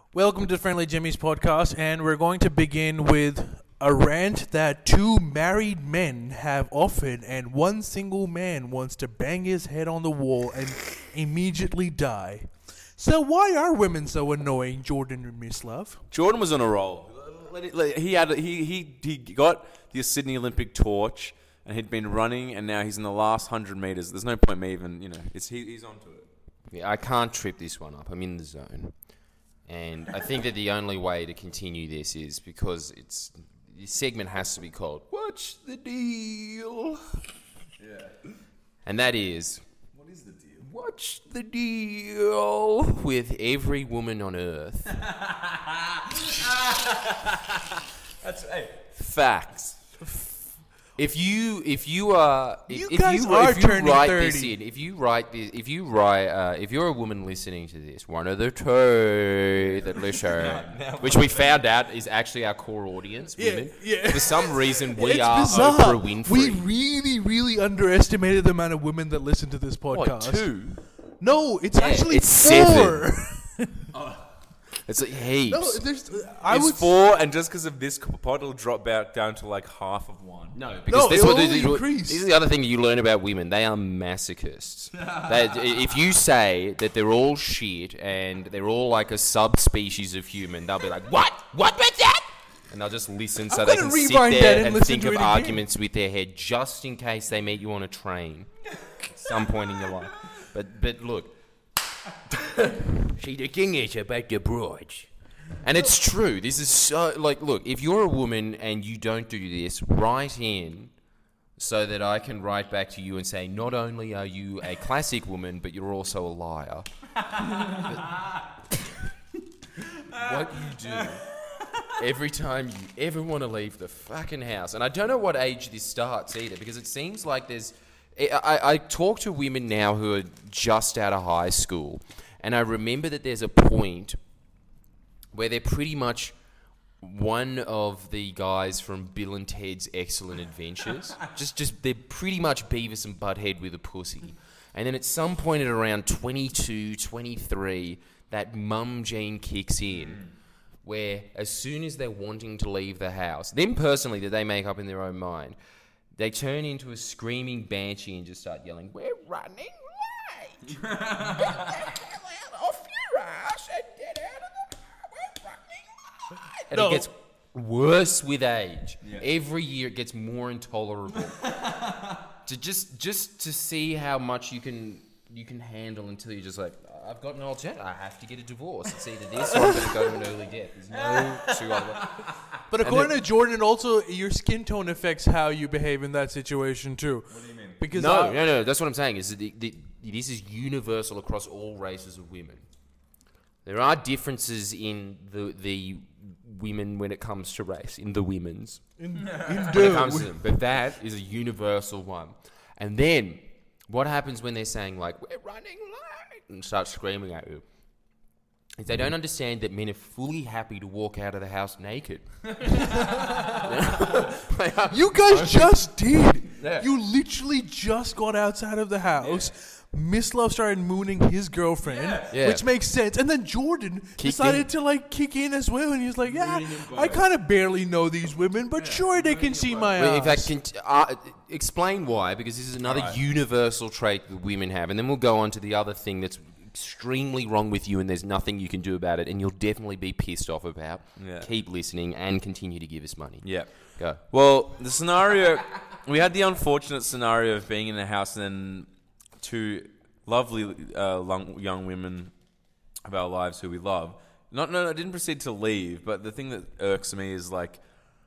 Welcome to Friendly Jimmy's podcast, and we're going to begin with a rant that two married men have offered, and one single man wants to bang his head on the wall and immediately die. So why are women so annoying, Jordan and Miss Love? Jordan was on a roll. He got the Sydney Olympic torch, and he'd been running, and now he's in the last 100 meters. There's no point me even, he's onto it. Yeah, I can't trip this one up. I'm in the zone. And I think that the only way to continue this is because this segment has to be called What's the Deal? Yeah. And that is... What is the deal? What's the deal with every woman on earth? Facts. If you write this in, if you're a woman listening to this, one of the two that listen, which we found out is actually our core audience, women. Yeah. For some reason, we It's are bizarre. Oprah Winfrey. We really, really underestimated the amount of women that listen to this podcast. What, 2? No, it's actually it's 4. 7. It's like heaps. No, It's 4, and just because of this pod, it'll drop back down to like half of 1. No, because this increase. is the other thing that you learn about women. They are masochists. If you say that they're all shit and they're all like a subspecies of human, they'll be like, what? What was that? And they'll just listen so they can sit there and think of arguments with their head just in case they meet you on a train at some point in your life. But look. See, the thing is about the broads. And it's true. This is so... look, if you're a woman and you don't do this, write in so that I can write back to you and say, not only are you a classic woman, but you're also a liar. What you do every time you ever want to leave the fucking house... And I don't know what age this starts either, because it seems like there's... I talk to women now who are just out of high school, and I remember that there's a point where they're pretty much one of the guys from Bill and Ted's Excellent Adventures. just they're pretty much Beavis and Butthead with a pussy. And then at some point at around 22, 23, that mum gene kicks in, where as soon as they're wanting to leave the house, them personally that they make up in their own mind, they turn into a screaming banshee and just start yelling, "We're running late! Get the hell out off your ass and get out of the car! We're running late!" And it gets worse with age. Yeah. Every year it gets more intolerable. To just to see how much you can handle until you're just like, I've got an alternative. I have to get a divorce. It's either this or I'm going to go to an early death. There's no two other. But according to Jordan, also your skin tone affects how you behave in that situation too. What do you mean? Because no. That's what I'm saying. Is this is universal across all races of women. There are differences in the women when it comes to race, in the women's. When it comes to them. But that is a universal one. And then what happens when they're saying like, "We're running late," and start screaming at you? Is they don't understand that men are fully happy to walk out of the house naked. You guys just did. Yeah. You literally just got outside of the house. Yeah. Miss Love started mooning his girlfriend, which makes sense. And then Jordan decided to kick in as well. And he was like, "Yeah, I kind of barely know these women, but sure they can see my ass." In fact, explain why, because this is another universal trait that women have. And then we'll go on to the other thing that's extremely wrong with you and there's nothing you can do about it and you'll definitely be pissed off about. Yeah. Keep listening and continue to give us money. Yeah. Go. Well, the scenario... we had the unfortunate scenario of being in a house and then two lovely young women of our lives who we love. I didn't proceed to leave, but the thing that irks me is like...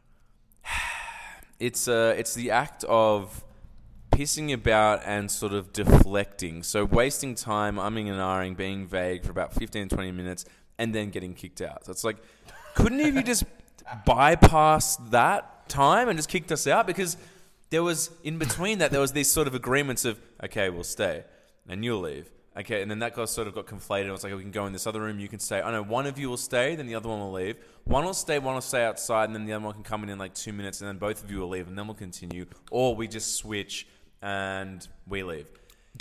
it's the act of pissing about and sort of deflecting. So wasting time, umming and ahhing, being vague for about 15, 20 minutes, and then getting kicked out. So it's like, couldn't you just bypass that time and just kicked us out? Because there was, in between that, there was these sort of agreements of, okay, we'll stay, and you'll leave. Okay, and then that got conflated. It was like, we can go in this other room, you can stay. I know one of you will stay, then the other one will leave. One will stay outside, and then the other one can come in like 2 minutes, and then both of you will leave, and then we'll continue. Or we just switch, and we leave.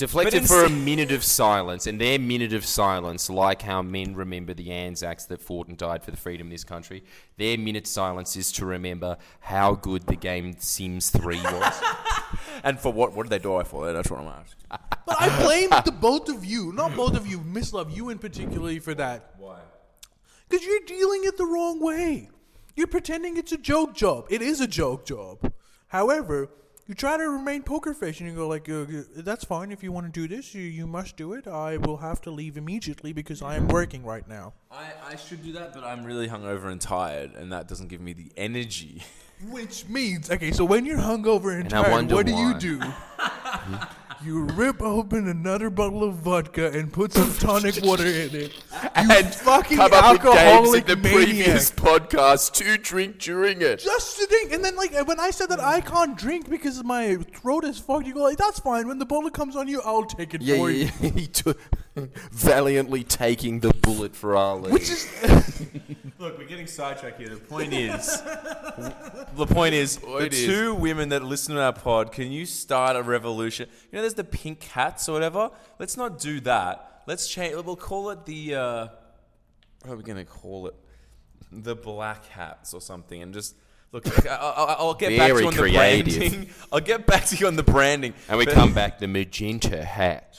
Deflected for a minute of silence, and their minute of silence, like how men remember the Anzacs that fought and died for the freedom of this country, their minute silence is to remember how good the game Sims 3 was. And for what? What did they die for? That's what I'm asking. But I blame the both of you, not both of you, Miss Love, you in particular for that. Why? Because you're dealing it the wrong way. You're pretending it's a joke job. It is a joke job. However, you try to remain poker face and you go like, that's fine. If you want to do this, you must do it. I will have to leave immediately because I am working right now. I should do that, but I'm really hungover and tired, and that doesn't give me the energy. Which means, okay, so when you're hungover and And I tired, wonder what why. do? You rip open another bottle of vodka and put some tonic water in it. And fucking come up with games in alcoholic the maniac. previous podcast to drink during it. Just to think, and then like when I said that I can't drink because my throat is fucked, you go like, that's fine. When the bottle comes on you, I'll take it for you. He took valiantly taking the bullet for Ali. Which is Look, we're getting sidetracked here. The point is, the two women that listen to our pod, can you start a revolution? You know, there's the pink cats or whatever. Let's not do that. Let's change. We'll call it the. What are we gonna call it? The black hats or something, and just. Look, I'll get back to you on the branding. I'll get back to you on the branding. And we come back the magenta hat.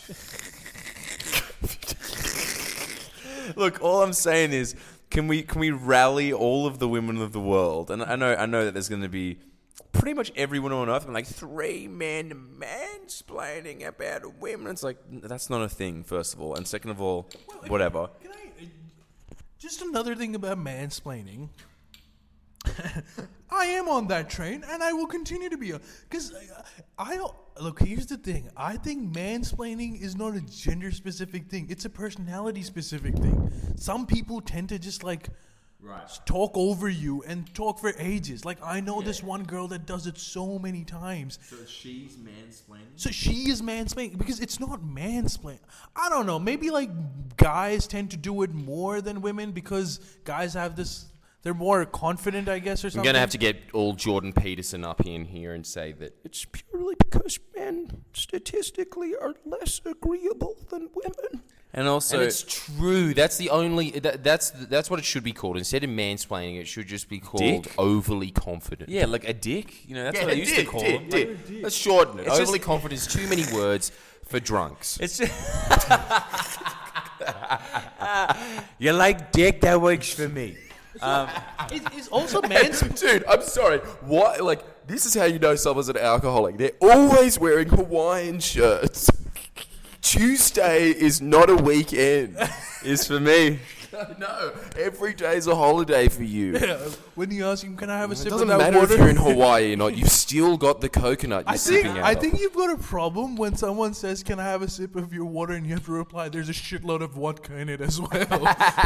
Look, all I'm saying is, can we rally all of the women of the world? And I know that there's going to be pretty much every woman on earth. I'm like 3 men mansplaining about women. It's like that's not a thing. First of all, and second of all, whatever. just another thing about mansplaining. I am on that train, and I will continue to be on. Because I don't... Look, here's the thing. I think mansplaining is not a gender-specific thing. It's a personality-specific thing. Some people tend to just, like, talk over you and talk for ages. Like, I know this one girl that does it so many times. So she's mansplaining? So she is mansplaining because it's not mansplaining. I don't know. Maybe, like, guys tend to do it more than women because guys have this... They're more confident, I guess, or something. I'm going to have to get all Jordan Peterson up in here and say that it's purely because men statistically are less agreeable than women. And also... And it's true. That's the only... That's what it should be called. Instead of mansplaining, it should just be called Dick? overly confident. Yeah, like a dick. You know, that's what I used to call them. Let's shorten it. It's Overly just- confident is too many words for drunks. It's just... You like dick? That works for me. It's also mansplaining. Dude, I'm sorry. Why? Like, this is how you know someone's an alcoholic. They're always wearing Hawaiian shirts. Tuesday is not a weekend. Is for me. No, every day's a holiday for you. Yeah, when you ask him, can I have a It sip doesn't of that matter water? if you're in Hawaii or not. You've still got the coconut you're sipping out I of. think you've got a problem when someone says, can I have a sip of your water? And you have to reply, there's a shitload of vodka in it as well.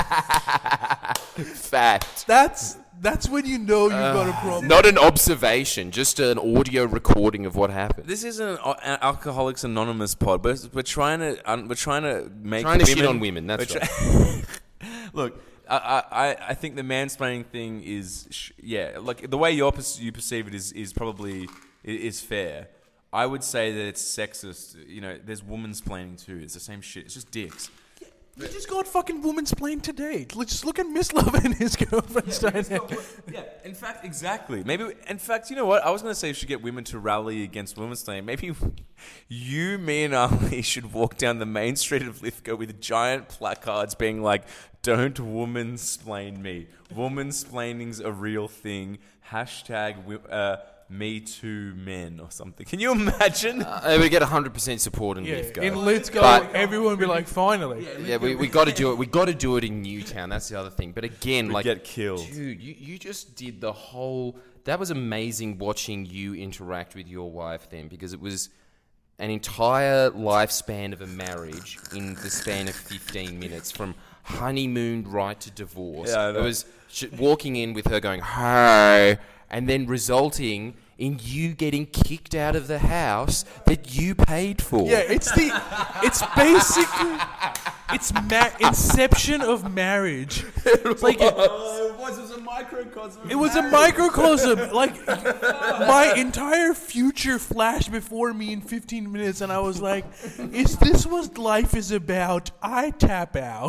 Fact. That's when you know you've got a problem. Not an observation, just an audio recording of what happened. This is an Alcoholics Anonymous pod, but we're trying to make Trying to shit on women, that's we're right. Look, I think the mansplaining thing is like the way you perceive it is probably is fair. I would say that it's sexist. You know, there's womansplaining too. It's the same shit. It's just dicks. You just got fucking womansplained today. Let's just look at Miss Love and his girlfriend's dynamic. Yeah, in fact, exactly. Maybe, in fact, you know what? I was going to say you should get women to rally against womansplaining. Maybe you, me, and Ali should walk down the main street of Lithgow with giant placards being like, "Don't womansplain me. Womansplaining's a real thing. Hashtag Me Too Men," or something. Can you imagine? We get 100% support in Yeah, Lithgow. in Lithgow, But- everyone would be like, finally. Yeah, we got to do it. We got to do it in Newtown. That's the other thing. But again, like, get killed. dude, you just did the whole. That was amazing watching you interact with your wife then, because it was an entire lifespan of a marriage in the span of 15 minutes, from honeymoon right to divorce. Yeah, I know. It was walking in with her going, "Hey," and then resulting in you getting kicked out of the house that you paid for. Yeah, it's basically... It's inception of marriage. It's like It was a microcosm. it was a microcosm. Like my entire future flashed before me in 15 minutes, and I was like, "Is this what life is about?" I tap out.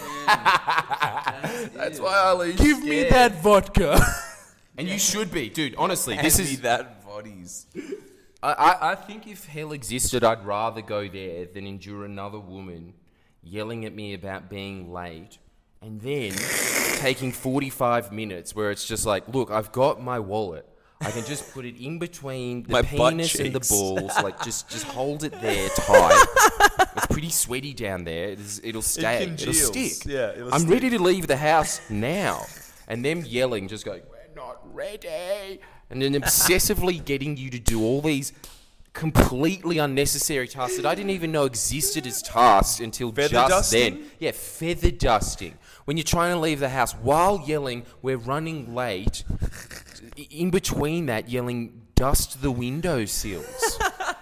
That's why Ali's Give me scared. that vodka. And you should be, dude. Honestly, This this is is. that bodies. I think if hell existed, I'd rather go there than endure another woman yelling at me about being late and then taking 45 minutes where it's just like, look, I've got my wallet. I can just put it in between the My butt penis and the cheeks. balls. Like, just hold it there tight. It's pretty sweaty down there. It'll stay. It'll congeals. stick. Yeah, it'll I'm stick. ready to leave the house now. And them yelling, just going, we're not ready. And then obsessively getting you to do all these completely unnecessary tasks that I didn't even know existed as tasks until Feather just dusting? then. Yeah, feather dusting. When you're trying to leave the house while yelling, we're running late. In between that, yelling, dust the windowsills.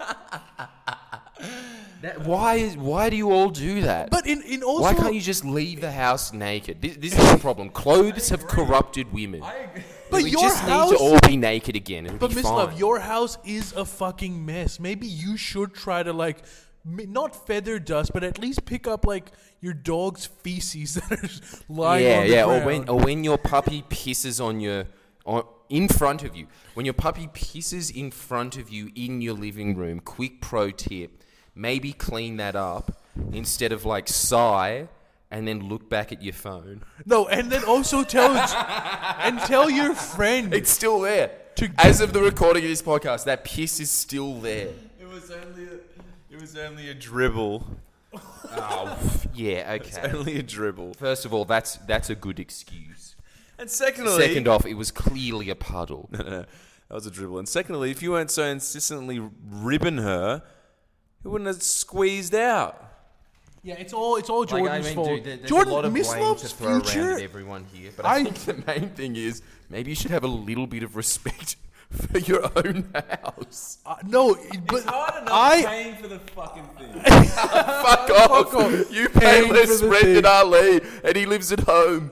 Why do you all do that? But in also, Why can't you just leave the house naked? This is the problem. Clothes have corrupted women. But we your just house. need to all be naked again. It'll But be Miss fine. Love, your house is a fucking mess. Maybe you should try to like, not feather dust, but at least pick up like your dog's feces that are lying on the ground. or when your puppy pisses in front of you. When your puppy pisses in front of you in your living room, quick pro tip, maybe clean that up instead of like sigh and then look back at your phone. No, and then also tell your friend. It's still there. To- As of the recording of this podcast, that piss is still there. It was only a dribble. Yeah, It's okay. only a dribble. First of all, that's a good excuse. And secondly, Second off, it was clearly a puddle. no, that was a dribble. And secondly, if you weren't so insistently ribbing her, it wouldn't have squeezed out. Yeah, it's all Jordan's fault. There's Jordan, a lot of Miss blame Love's to throw around future. at everyone here, but I think the main thing is maybe you should have a little bit of respect for your own house. No, but paying for the fucking thing. Fuck off! off. You pay Paying less for the rent thing. than Ali, and he lives at home.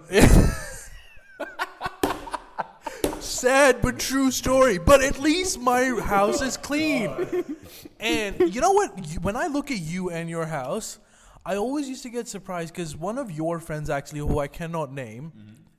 sad but true story. But at least my house is clean. And you know what? When I look at you and your house, I always used to get surprised because one of your friends, actually, who I cannot name,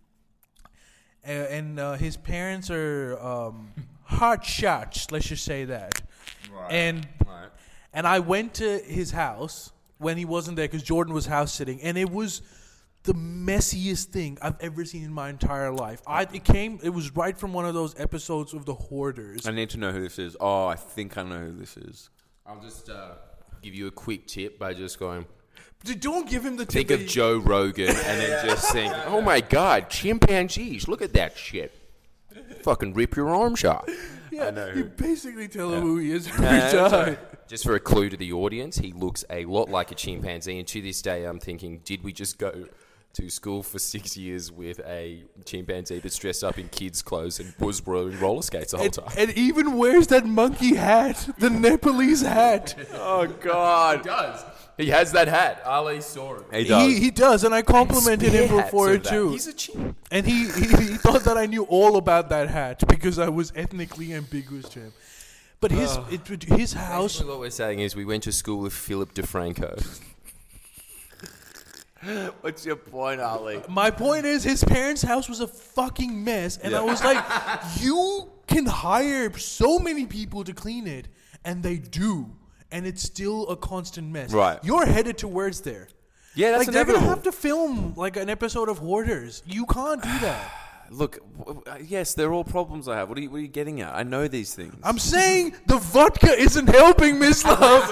and his parents are hot shots. Let's just say that. Right. And I went to his house when he wasn't there because Jordan was house sitting, and it was the messiest thing I've ever seen in my entire life. It was right from one of those episodes of The Hoarders. I need to know who this is. Oh, I think I know who this is. I'll just give you a quick tip by just going, Don't give him the think tip. of Joe Rogan and then just think, oh my God, chimpanzees, look at that shit. Fucking rip your arms off. Yeah, I know you who. basically tell him who he is every that's time. alright. Just for a clue to the audience, he looks a lot like a chimpanzee. And to this day, I'm thinking, did we just go to school for 6 years with a chimpanzee that's dressed up in kids' clothes and was wearing roller skates the whole time? And even wears that monkey hat, the Nepalese hat. Oh, God. He does. He has that hat. Ali saw it. He does. He does, and I complimented him Spear hats for of it that. too. He's a chimp. And he thought that I knew all about that hat because I was ethnically ambiguous to him. But his house. Basically what we're saying is we went to school with Philip DeFranco. What's your point, Ali? My point is, his parents' house was a fucking mess, and I was like, you can hire so many people to clean it, and they do, and it's still a constant mess. Right. You're headed towards there. Yeah, that's Like, they're inevitable. gonna have to film like an episode of Hoarders. You can't do that. Look, yes, they're all problems I have. What are you getting at? I know these things. I'm saying the vodka isn't helping, Miss Love.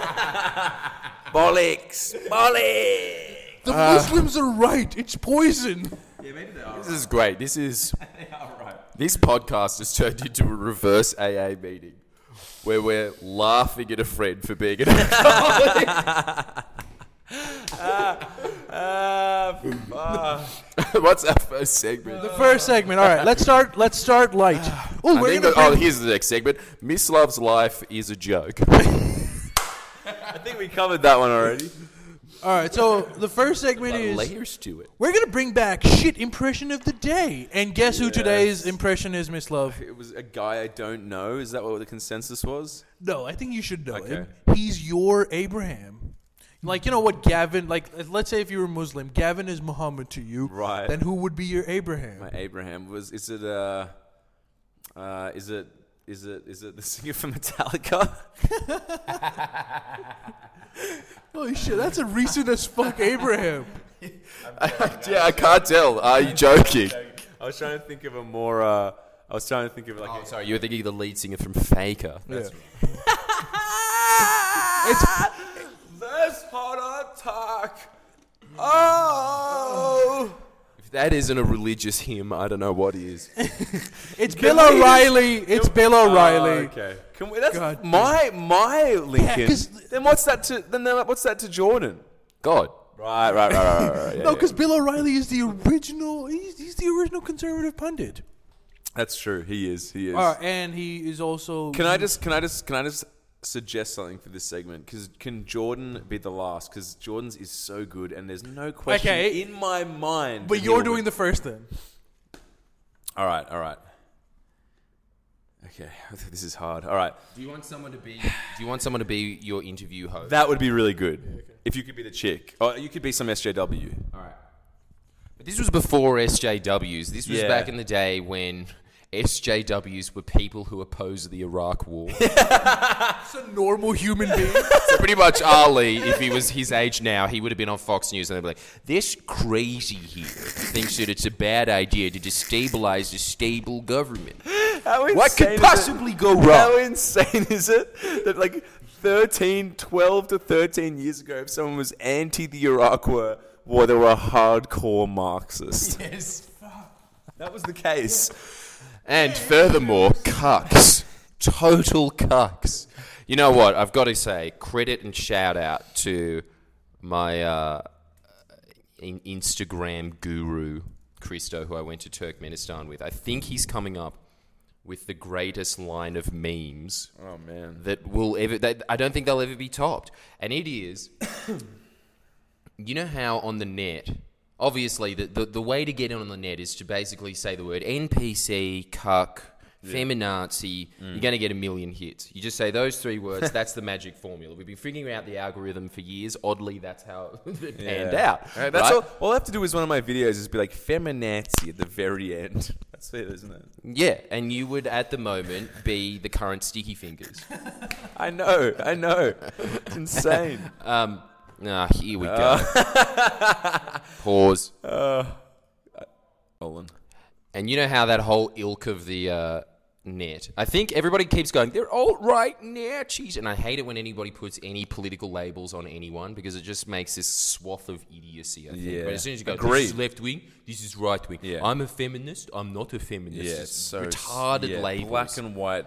Bollocks! Bollocks! The Muslims are right. It's poison. This is great. This podcast has turned into a reverse AA meeting where we're laughing at a friend for being an alcoholic. What's our first segment? The first segment. All right, let's start light. Oh, Here's the next segment. Miss Love's life is a joke. I think we covered that one already. All right, so the first segment is layers to it. we're gonna bring back shit impression of the day, and guess who today's impression is, Miss Love? It was a guy I don't know. Is that what the consensus was? No, I think you should know Okay. him. He's your Abraham. Like, you know what, Gavin? Like, let's say if you were Muslim, Gavin is Muhammad to you. Right. Then who would be your Abraham? My Abraham was. Is it the singer from Metallica? Holy shit, that's a recent as fuck Abraham. Yeah, I can't tell. Are you joking? I was trying to think of a more. I was trying to think of like. Oh, sorry, you were thinking of the lead singer from Faker. Yeah. This hot attack. Oh. If that isn't a religious hymn, I don't know what is. It's Bill O'Reilly. It's Bill O'Reilly. Okay. Can we? That's God. my Lincoln. 'cause- then what's that to Jordan? God. Right. Yeah, No, because Bill O'Reilly is the original. He's the original conservative pundit. that's true. He is. He is. All right, and he is also. Can I just suggest something for this segment? Because can Jordan be the last? Because Jordan's is so good, and there's no question Okay. in my mind. But you're doing the first then. All right. Okay, this is hard. All right, Do you want someone to be your interview host? that would be really good if you could be the chick, or you could be some SJW. All right. But this was before SJWs. This was Yeah. back in the day when SJWs were people who opposed the Iraq War. It's a normal human being. So pretty much Ali, if he was his age now, he would have been on Fox News and they'd be like, this crazy here thinks that it's a bad idea to destabilize a stable government. What could possibly go wrong? How insane is it that like 12 to 13 years ago, if someone was anti the Iraq War, they were a hardcore Marxist. Yes. That was the case. And furthermore, cucks. Total cucks. You know what? I've got to say, credit and shout out to my Instagram guru, Christo, who I went to Turkmenistan with. I think he's coming up with the greatest line of memes Oh man. that will ever... That I don't think they'll ever be topped. And it is... You know how on the net... Obviously, the way to get on the net is to basically say the word NPC, cuck, feminazi. You're going to get 1 million hits. You just say those 3 words. That's the magic formula. We've been figuring out the algorithm for years. Oddly, that's how it panned out. All right, that's right? all I have to do is one of my videos is be like feminazi at the very end. That's it, isn't it? Yeah, and you would at the moment be the current Sticky Fingers. I know. It's insane. Here we go. Pause. Olin. And you know how that whole ilk of the net, I think everybody keeps going, they're alt-right Nazis. And I hate it when anybody puts any political labels on anyone because it just makes this swath of idiocy, I think. Yeah. But as soon as you go, Agreed. this is left-wing, this is right-wing. Yeah. I'm a feminist, I'm not a feminist. Yeah, It's so retarded labels. black and white,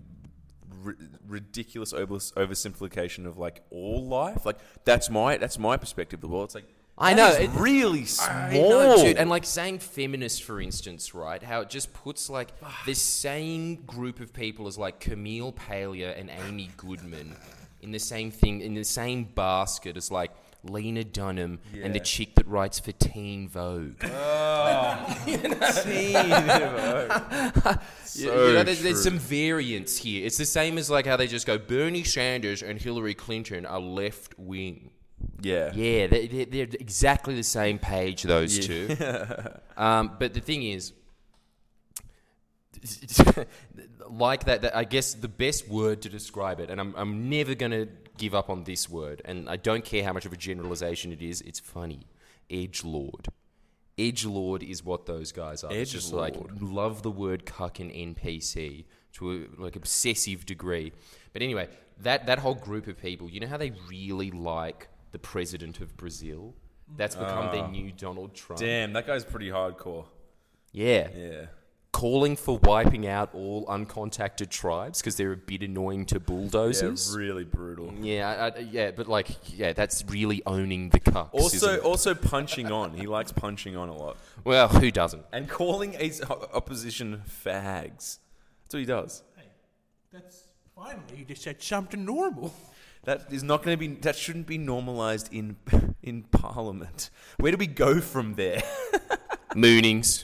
ridiculous oversimplification of like all life. Like that's my perspective of the world. It's like I know, that is really small, I know, dude. And like saying feminist, for instance, right? How it just puts like this same group of people as like Camille Paglia and Amy Goodman in the same thing, in the same basket as like Lena Dunham and the chick that writes for Teen Vogue. There's some variance here. It's the same as like how they just go Bernie Sanders and Hillary Clinton are left wing. Yeah. Yeah, they're exactly the same page, those two. But the thing is, like that, I guess the best word to describe it, and I'm never going to give up on this word, and I don't care how much of a generalization it is, it's funny. Edgelord. Edgelord is what those guys are. It's just like, love the word cuck and NPC to a like obsessive degree. But anyway, that whole group of people, you know how they really like the president of Brazil? That's become their new Donald Trump. Damn, that guy's pretty hardcore. Yeah. Yeah. Calling for wiping out all uncontacted tribes because they're a bit annoying to bulldozers. Yeah, really brutal. Yeah, but like, that's really owning the cucks. Also punching on. He likes punching on a lot. Well, who doesn't? And calling his opposition fags. That's what he does. Hey, that's finally you just said something normal. That is not going to be. That shouldn't be normalized in in Parliament. Where do we go from there? Moonings.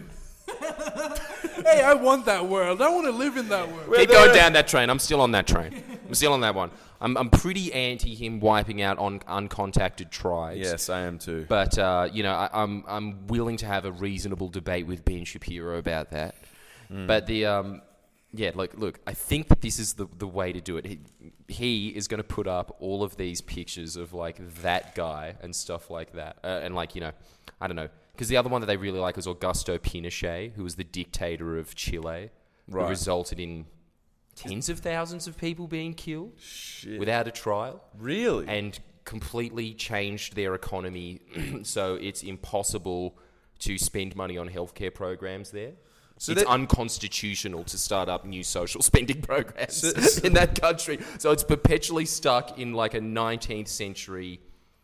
Hey, I want that world. I want to live in that world. Keep going down that train. I'm still on that train. I'm still on that one. I'm pretty anti him wiping out on uncontacted tribes. Yes, I am too. But I'm willing to have a reasonable debate with Ben Shapiro about that. But the look, I think that this is the way to do it. He is going to put up all of these pictures of like that guy and stuff like that, and like I don't know, because the other one that they really like was Augusto Pinochet, who was the dictator of Chile, who resulted in tens of thousands of people being killed without a trial. Really? And completely changed their economy, so it's impossible to spend money on healthcare programs there. So it's unconstitutional to start up new social spending programs in that country. So it's perpetually stuck in like a 19th century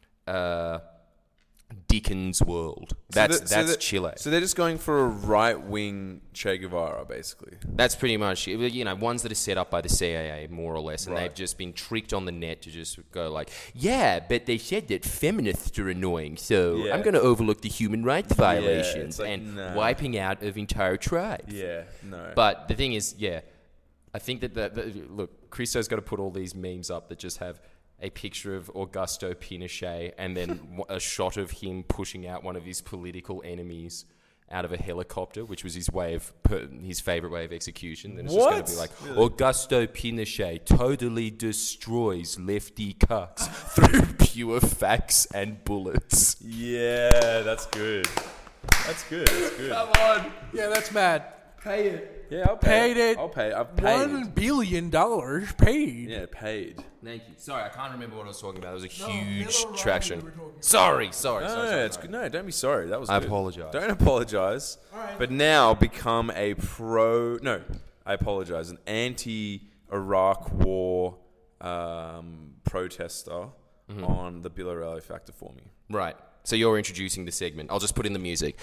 Dickens world. That's Chile. So they're just going for a right-wing Che Guevara, basically. That's pretty much, ones that are set up by the CIA, more or less, and they've just been tricked on the net to just go like, yeah, but they said that feminists are annoying, so I'm going to overlook the human rights violations wiping out of entire tribes. Yeah, no. But the thing is, I think that look, Christo's got to put all these memes up that just have a picture of Augusto Pinochet and then a shot of him pushing out one of his political enemies out of a helicopter, which was his favorite way of execution. Then it's just going to be like, Augusto Pinochet totally destroys lefty cucks through pure facts and bullets. Yeah, that's good. That's good. Come on. Yeah, that's mad. Pay it. Yeah, I'll pay Paid it. I'll pay. I've paid. $1 billion paid. Yeah, paid. Thank you. Sorry, I can't remember what I was talking about. It was a huge Miller Riley traction. we were talking about. Sorry. No, it's good. No, don't be sorry. That was I good. apologize. Don't apologize. right. But now become a I apologize. An anti-Iraq war protester on the Bill O'Reilly Factor for me. Right. So you're introducing the segment. I'll just put in the music.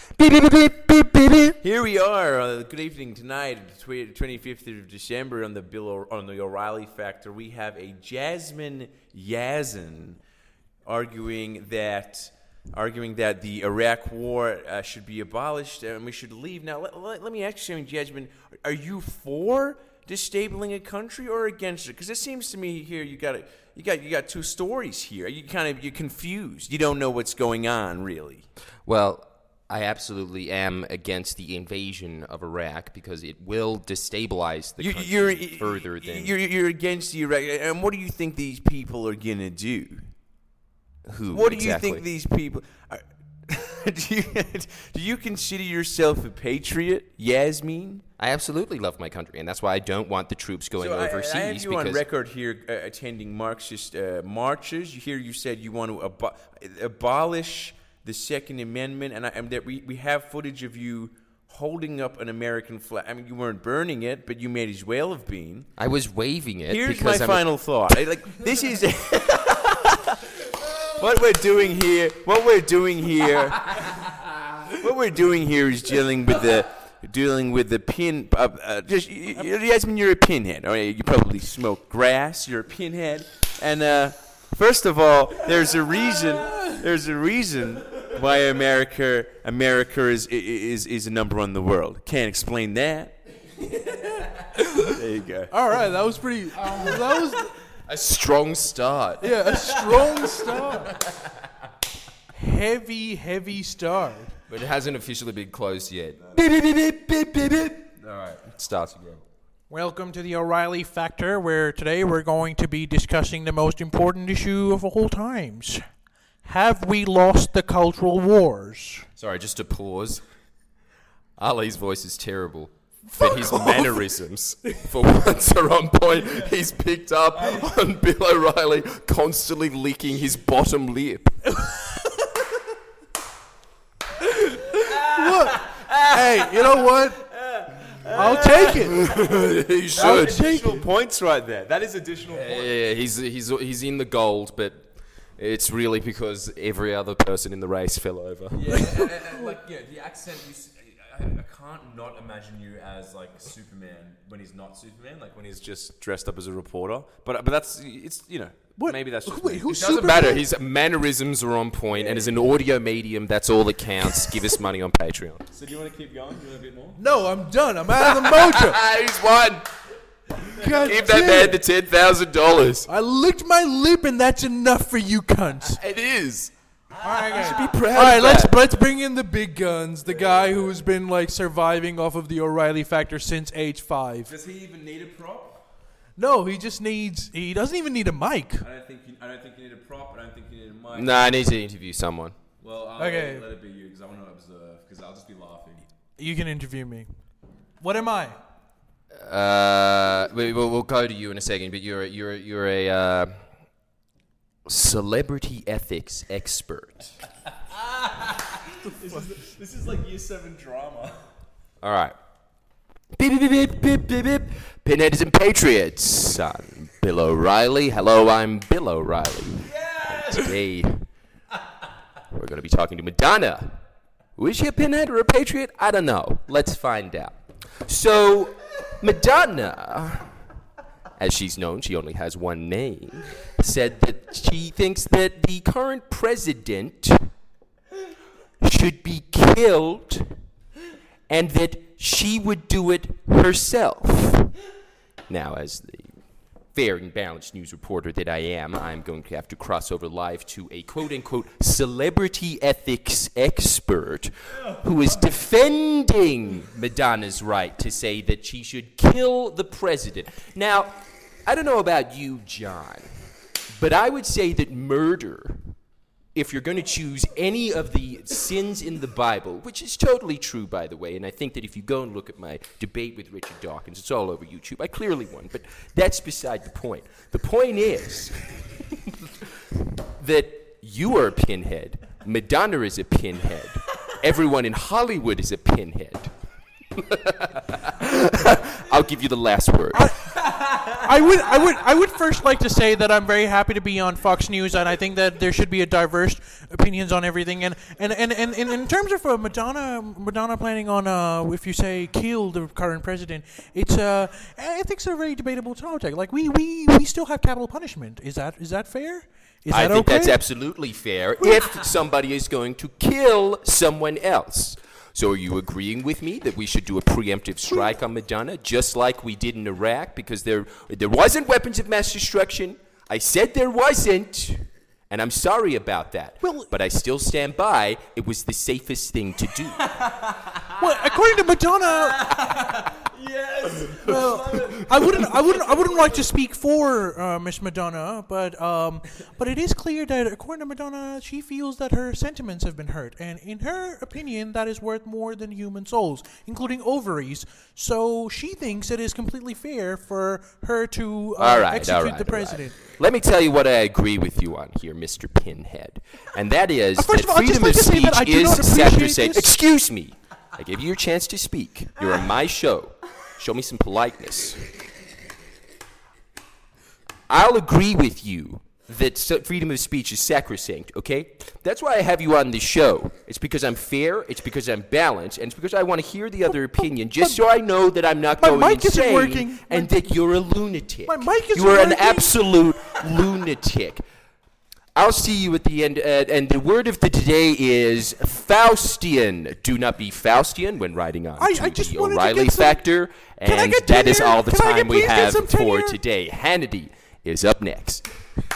Here we are. Good evening tonight, 25th of December, on the O'Reilly Factor. We have a Jasmine Yazin arguing that the Iraq War should be abolished and we should leave. Now, let me ask you, Jasmine, are you for disabling a country or against it? Because it seems to me here you got two stories here. You're confused. You don't know what's going on, really. Well, I absolutely am against the invasion of Iraq because it will destabilize the country further than... You're against the Iraq. And what do you think these people are going to do? Who What exactly? do you think these people... Do you consider yourself a patriot, Yasmin? I absolutely love my country, and that's why I don't want the troops going overseas. I have you on record here attending Marxist marches. You said you want to abolish the Second Amendment, and that we have footage of you holding up an American flag. I mean, you weren't burning it, but you may as well have been. I was waving it. Here's because my final thought. This is what we're doing here. What we're doing here is dealing with the pin. Yasmin, you're a pinhead. Oh, yeah, you probably smoke grass. You're a pinhead, and first of all, there's a reason why America is a number one in the world. Can't explain that. There you go. All right, that was pretty. That was a strong start. a strong start. Heavy start. But it hasn't officially been closed yet. All right, it starts again. Welcome to the O'Reilly Factor, where today we're going to be discussing the most important issue of all times. Have we lost the cultural wars? Sorry, just to pause. Ali's voice is terrible. But his mannerisms, for once, are on point. He's picked up on Bill O'Reilly constantly licking his bottom lip. Hey, you know what? I'll take it. He should. Additional points right there. That is additional points. Yeah, he's in the gold, but it's really because every other person in the race fell over. The accent. I can't not imagine you as like Superman when he's not Superman, like when he's just dressed up as a reporter. But that's it's What? maybe that's just Wait, me. who's It doesn't Superman? matter. His mannerisms are on point, and as an audio medium, that's all that counts. Give us money on Patreon. So do you want to keep going? Do you want a bit more? No, I'm done. I'm out of the mojo. He's won. God Give that damn man it. the $10,000. I licked my lip, and that's enough for you cunts. It is. All right, guys. Be proud All right, of let's that. bring in the big guns. The guy who's been like surviving off of the O'Reilly factor since age 5. Does he even need a prop? No, he just needs. He doesn't even need a mic. I don't think you need a prop. I don't think you need a mic. Nah, I need to interview someone. Well, I'll Okay. let it be you because I want to observe because I'll just be laughing. You can interview me. What am I? We'll go to you in a second, but you're a celebrity ethics expert. This is like year 7 drama. All right. Beep, beep, beep, beep, beep, beep. Pinheads and Patriots. I'm Bill O'Reilly. Hello, I'm Bill O'Reilly. And today, we're going to be talking to Madonna. Was she a pinhead or a patriot? I don't know. Let's find out. So, Madonna, as she's known, she only has one name, said that she thinks that the current president should be killed and that she would do it herself. Now, as the fair and balanced news reporter that I am, I'm going to have to cross over live to a quote-unquote celebrity ethics expert who is defending Madonna's right to say that she should kill the president. Now, I don't know about you, John, but I would say that murder, if you're going to choose any of the sins in the Bible, which is totally true, by the way, and I think that if you go and look at my debate with Richard Dawkins, it's all over YouTube. I clearly won, but that's beside the point. The point is that you are a pinhead, Madonna is a pinhead, everyone in Hollywood is a pinhead. I'll give you the last word. I would first like to say that I'm very happy to be on Fox News, and I think that there should be a diverse opinions on everything. And in terms of Madonna planning on if you say kill the current president, it's I think it's a very debatable topic. Like we still have capital punishment. Is that fair? Is I that think okay? that's absolutely fair if somebody is going to kill someone else. So are you agreeing with me that we should do a preemptive strike on Madonna, just like we did in Iraq, because there wasn't weapons of mass destruction? I said there wasn't, and I'm sorry about that. Well- but I still stand by. It was the safest thing to do. Well, according to Madonna, Yes. well, I wouldn't like to speak for Miss Madonna, but it is clear that according to Madonna, she feels that her sentiments have been hurt, and in her opinion, that is worth more than human souls, including ovaries. So she thinks it is completely fair for her to execute the president. Let me tell you what I agree with you on here, Mr. Pinhead. And that is First that of all, I'd just freedom like of to say that I speech do is not appreciate sacrosanct. this. Excuse me. I gave you your chance to speak. You're on my show. Show me some politeness. I'll agree with you that freedom of speech is sacrosanct, okay? That's why I have you on the show. It's because I'm fair, it's because I'm balanced, and it's because I want to hear the other opinion, just so I know that I'm not my going mic isn't insane working. and that you're a lunatic. My mic isn't You are an working. absolute lunatic. I'll see you at the end, and the word of the day is Faustian. Do not be Faustian when riding on I to just the wanted to O'Reilly get some- Factor, Can I and get that is tenure? all the Can I time we please get have some for tenure? today. Hannity is up next.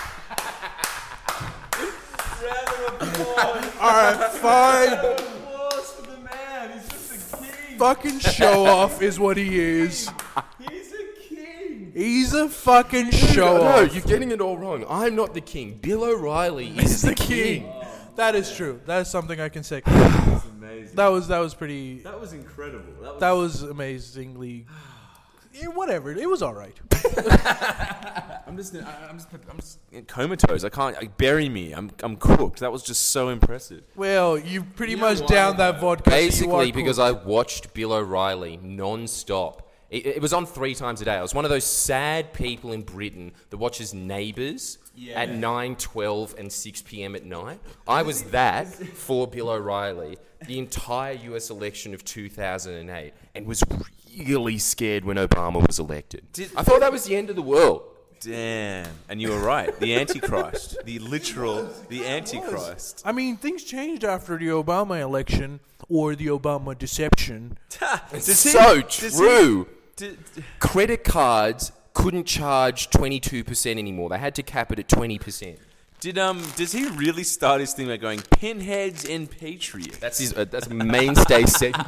All right, fine. Applause for the man. He's just a king. Fucking show off is what he is. He's a king. He's a fucking show No, off. you're getting it all wrong. I'm not the king. Bill O'Reilly is He's the the king. That is true. That is something I can say. That's amazing. That was pretty. That was incredible. That was amazingly. Yeah, whatever. It was all right. I'm just comatose. I can't. Bury me. I'm cooked. That was just so impressive. Well, you pretty much downed that vodka. so you are Basically, cool. because I watched Bill O'Reilly non-stop It was on 3 times a day. I was one of those sad people in Britain that watches Neighbours at 9, 12 and 6 p.m. at night. I was that for Bill O'Reilly the entire US election of 2008 and was really scared when Obama was elected. I thought that was the end of the world. Damn. And you were right. The Antichrist. The Antichrist. I mean, things changed after the Obama election or the Obama deception. It's so true. Credit cards couldn't charge 22% anymore. They had to cap it at 20%. Does he really start his thing by going pinheads and patriots? That's a mainstay segment.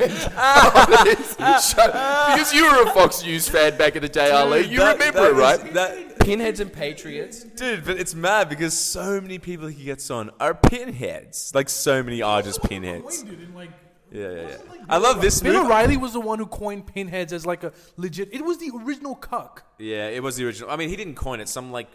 Because you were a Fox News fan back in the day, Ali. You remember it, right? Pinheads and patriots. Dude, but it's mad because so many people he gets on are pinheads. Like, so many are just pinheads. Yeah. I love this Bill movie. O'Reilly was the one who coined pinheads as like a legit... It was the original cuck. Yeah, it was the original. I mean, he didn't coin it. Some, like,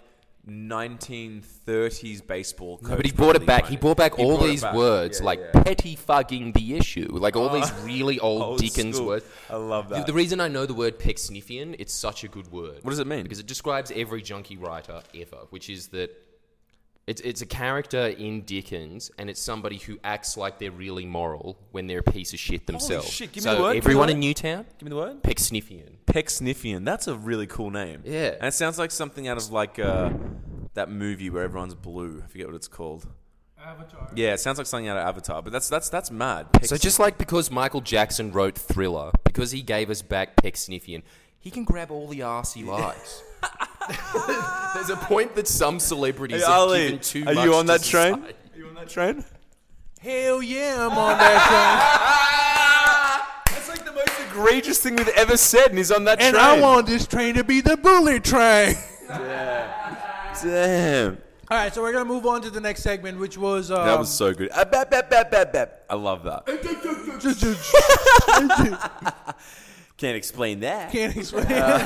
1930s baseball coach. No, but he brought it back. He brought back all brought it these back. words, Yeah, like yeah. pettifugging the issue. Like all these really old Dickens school. words. I love that. The reason I know the word Pecksniffian, it's such a good word. What does it mean? Because it describes every junkie writer ever, which is that it's a character in Dickens, and it's somebody who acts like they're really moral when they're a piece of shit themselves. shit, give me so the word, everyone give me in the Newtown, Give me the word. Pecksniffian. Pecksniffian. That's a really cool name. Yeah. And it sounds like something out of, like, that movie where everyone's blue. I forget what it's called. Avatar. Yeah, it sounds like something out of Avatar, but that's mad. So just like because Michael Jackson wrote Thriller, because he gave us back Pecksniffian, he can grab all the arse he likes. There's a point that some celebrities have Ali, given too are much you on to that train? society. Are you on that train? Hell yeah, I'm on that That's like the most egregious thing we've ever said, and he's on that train. And train. I want this train to be the bullet train. Damn. All right, so we're going to move on to the next segment, which was... That was so good. I love that. Can't explain that. Can't explain.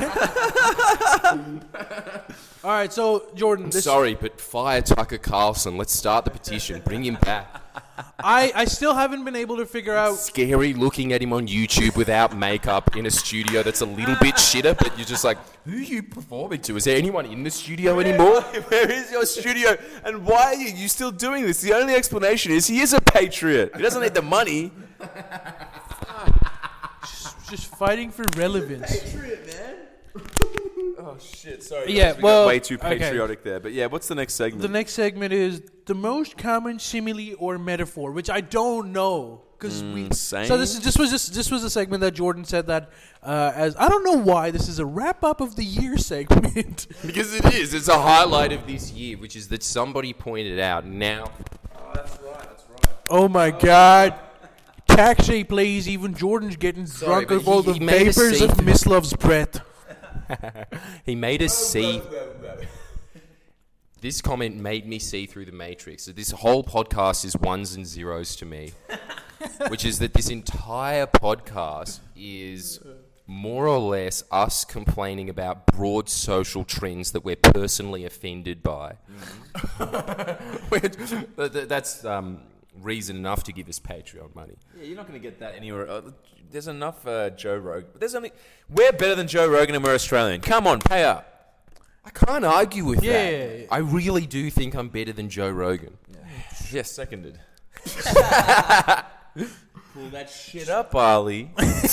All right, so Jordan, Sorry, but fire Tucker Carlson. Let's start the petition. Bring him back. I still haven't been able to figure out. Scary looking at him on YouTube without makeup in a studio that's a little bit shitter, but you're just like, who are you performing to? Is there anyone in the studio anymore? Where is your studio? And why are you still doing this? The only explanation is he is a patriot. He doesn't need the money. Just fighting for relevance. Patriot, man. Oh shit! Sorry. Yeah, guys, we well, got way too okay. patriotic there. But yeah, what's the next segment? The next segment is the most common simile or metaphor, which I don't know because same. So this was a segment that Jordan said that as I don't know why this is a wrap up of the year segment. Because it is. It's a highlight of this year, which is that somebody pointed out now. Oh, that's right. Oh my God. Taxi, please. Even Jordan's getting drunk but of all he the made us vapors see of Miss Love's breath. He made us see. This comment made me see through the matrix. So this whole podcast is ones and zeros to me, which is that this entire podcast is more or less us complaining about broad social trends that we're personally offended by. That's reason enough to give us Patreon money. Yeah, you're not going to get that anywhere. There's enough Joe Rogan. We're better than Joe Rogan and we're Australian. Come on, pay up. I can't argue with Yeah. that. I really do think I'm better than Joe Rogan. Yes, seconded. Pull that shit up, Ali.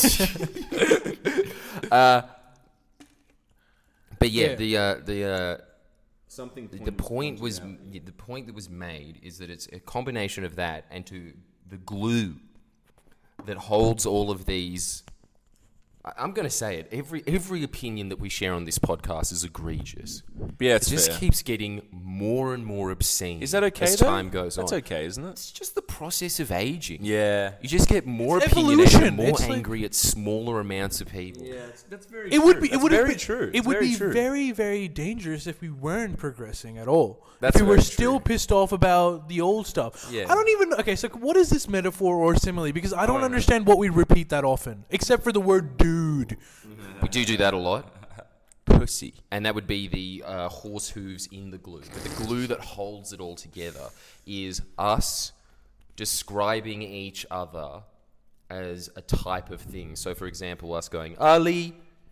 But yeah, Yeah. the point that was made is that it's a combination of that and to the glue that holds all of these. I'm going to say it. Every opinion that we share on this podcast is egregious. Yeah, It it's just fair. keeps getting more and more obscene. Is that okay? as though? time goes on? That's okay, isn't it? It's just the process of aging. Yeah. You just get more It's opinionated, evolution. more It's like- angry at smaller amounts of people. that's very. It would be. It That's would very be true. It It's would very be true. very, very dangerous if we weren't progressing at all. That's if we were very still true. pissed off about the old stuff. Yeah. I don't even. Okay, so what is this metaphor or simile? Because I don't know. understand what we repeat that often, except for the word "dude." We do that a lot. pussy. And that would be the horse hooves in the glue. But the glue that holds it all together is us describing each other as a type of thing. So, for example, us going, Ali,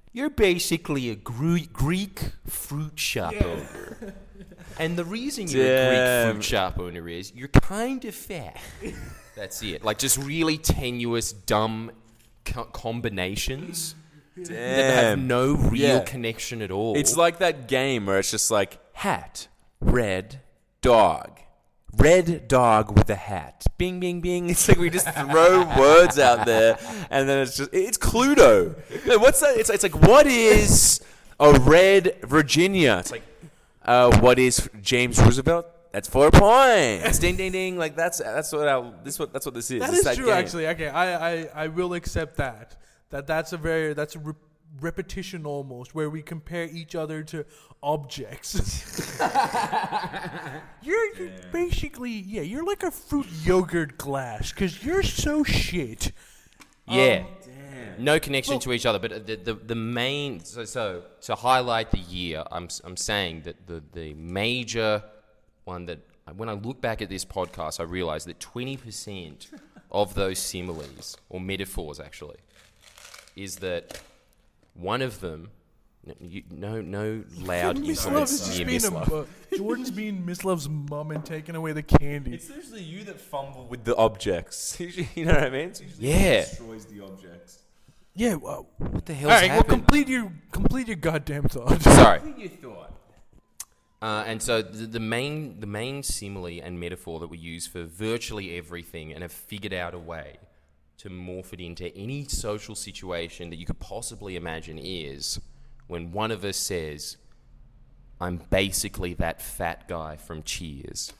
You're basically a Greek fruit shop owner. And the reason you're a Greek fruit shop owner is you're kind of fat. That's it. Like, just really tenuous, dumb combinations that have no real connection at all. It's like that game where it's just like, hat, red, dog. Red dog with a hat. Bing, bing, bing. It's like we just throw words out there, and then it's Cluedo. No, what's that? It's like, what is a red Virginia? It's like, what is James Roosevelt? That's 4 points. Ding, ding, ding. Like that's what this is. That it's is true, game. actually. Okay, I will accept that. That's a repetition almost, where we compare each other to objects. You're basically, you're like a fruit yogurt glass, because you're so shit. Yeah. No connection to each other, but the main, so to highlight the year, I'm saying that the major one that, when I look back at this podcast, I realize that 20% of those similes, or metaphors actually, is that one of them, no loud instruments near Miss Love. Jordan's being Miss Love's mum and taking away the candy. It's usually you that fumble with the objects. You know what I mean? It's usually Yeah. you destroys the objects. Yeah, well, What the all hell's right, well, happened? complete your goddamn thought. Sorry. You thought. And so the main simile and metaphor that we use for virtually everything, and have figured out a way to morph it into any social situation that you could possibly imagine, is when one of us says, "I'm basically that fat guy from Cheers."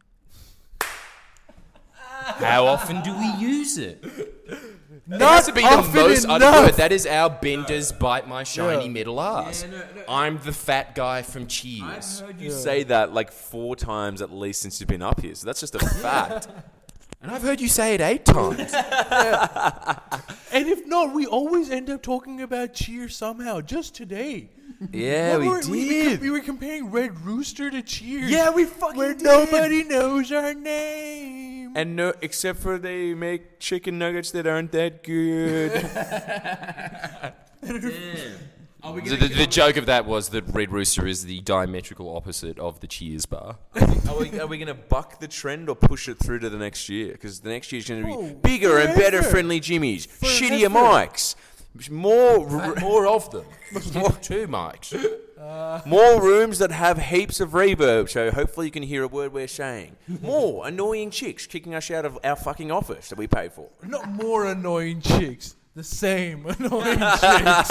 How often do we use it? It has to be the most uttered word. That is our Benders bite my shiny middle ass. I'm the fat guy from Cheers. I've heard you say that like 4 times at least since you've been up here, so that's just a fact. And I've heard you say it 8 times. And if not, we always end up talking about Cheers somehow. Just today. Yeah, we did. We were comparing Red Rooster to Cheers. Yeah, we fucking where did. nobody knows our name. And no, except for they make chicken nuggets that aren't that good. The joke of that was that Red Rooster is the diametrical opposite of the Cheers bar. Are we going to buck the trend or push it through to the next year? Because the next year is going to be bigger and better friendly Jimmys, shittier mics, More of them. 2 mics. more rooms that have heaps of reverb, so hopefully you can hear a word we're saying. More annoying chicks kicking us out of our fucking office that we pay for. Not more annoying chicks. The same annoying chicks.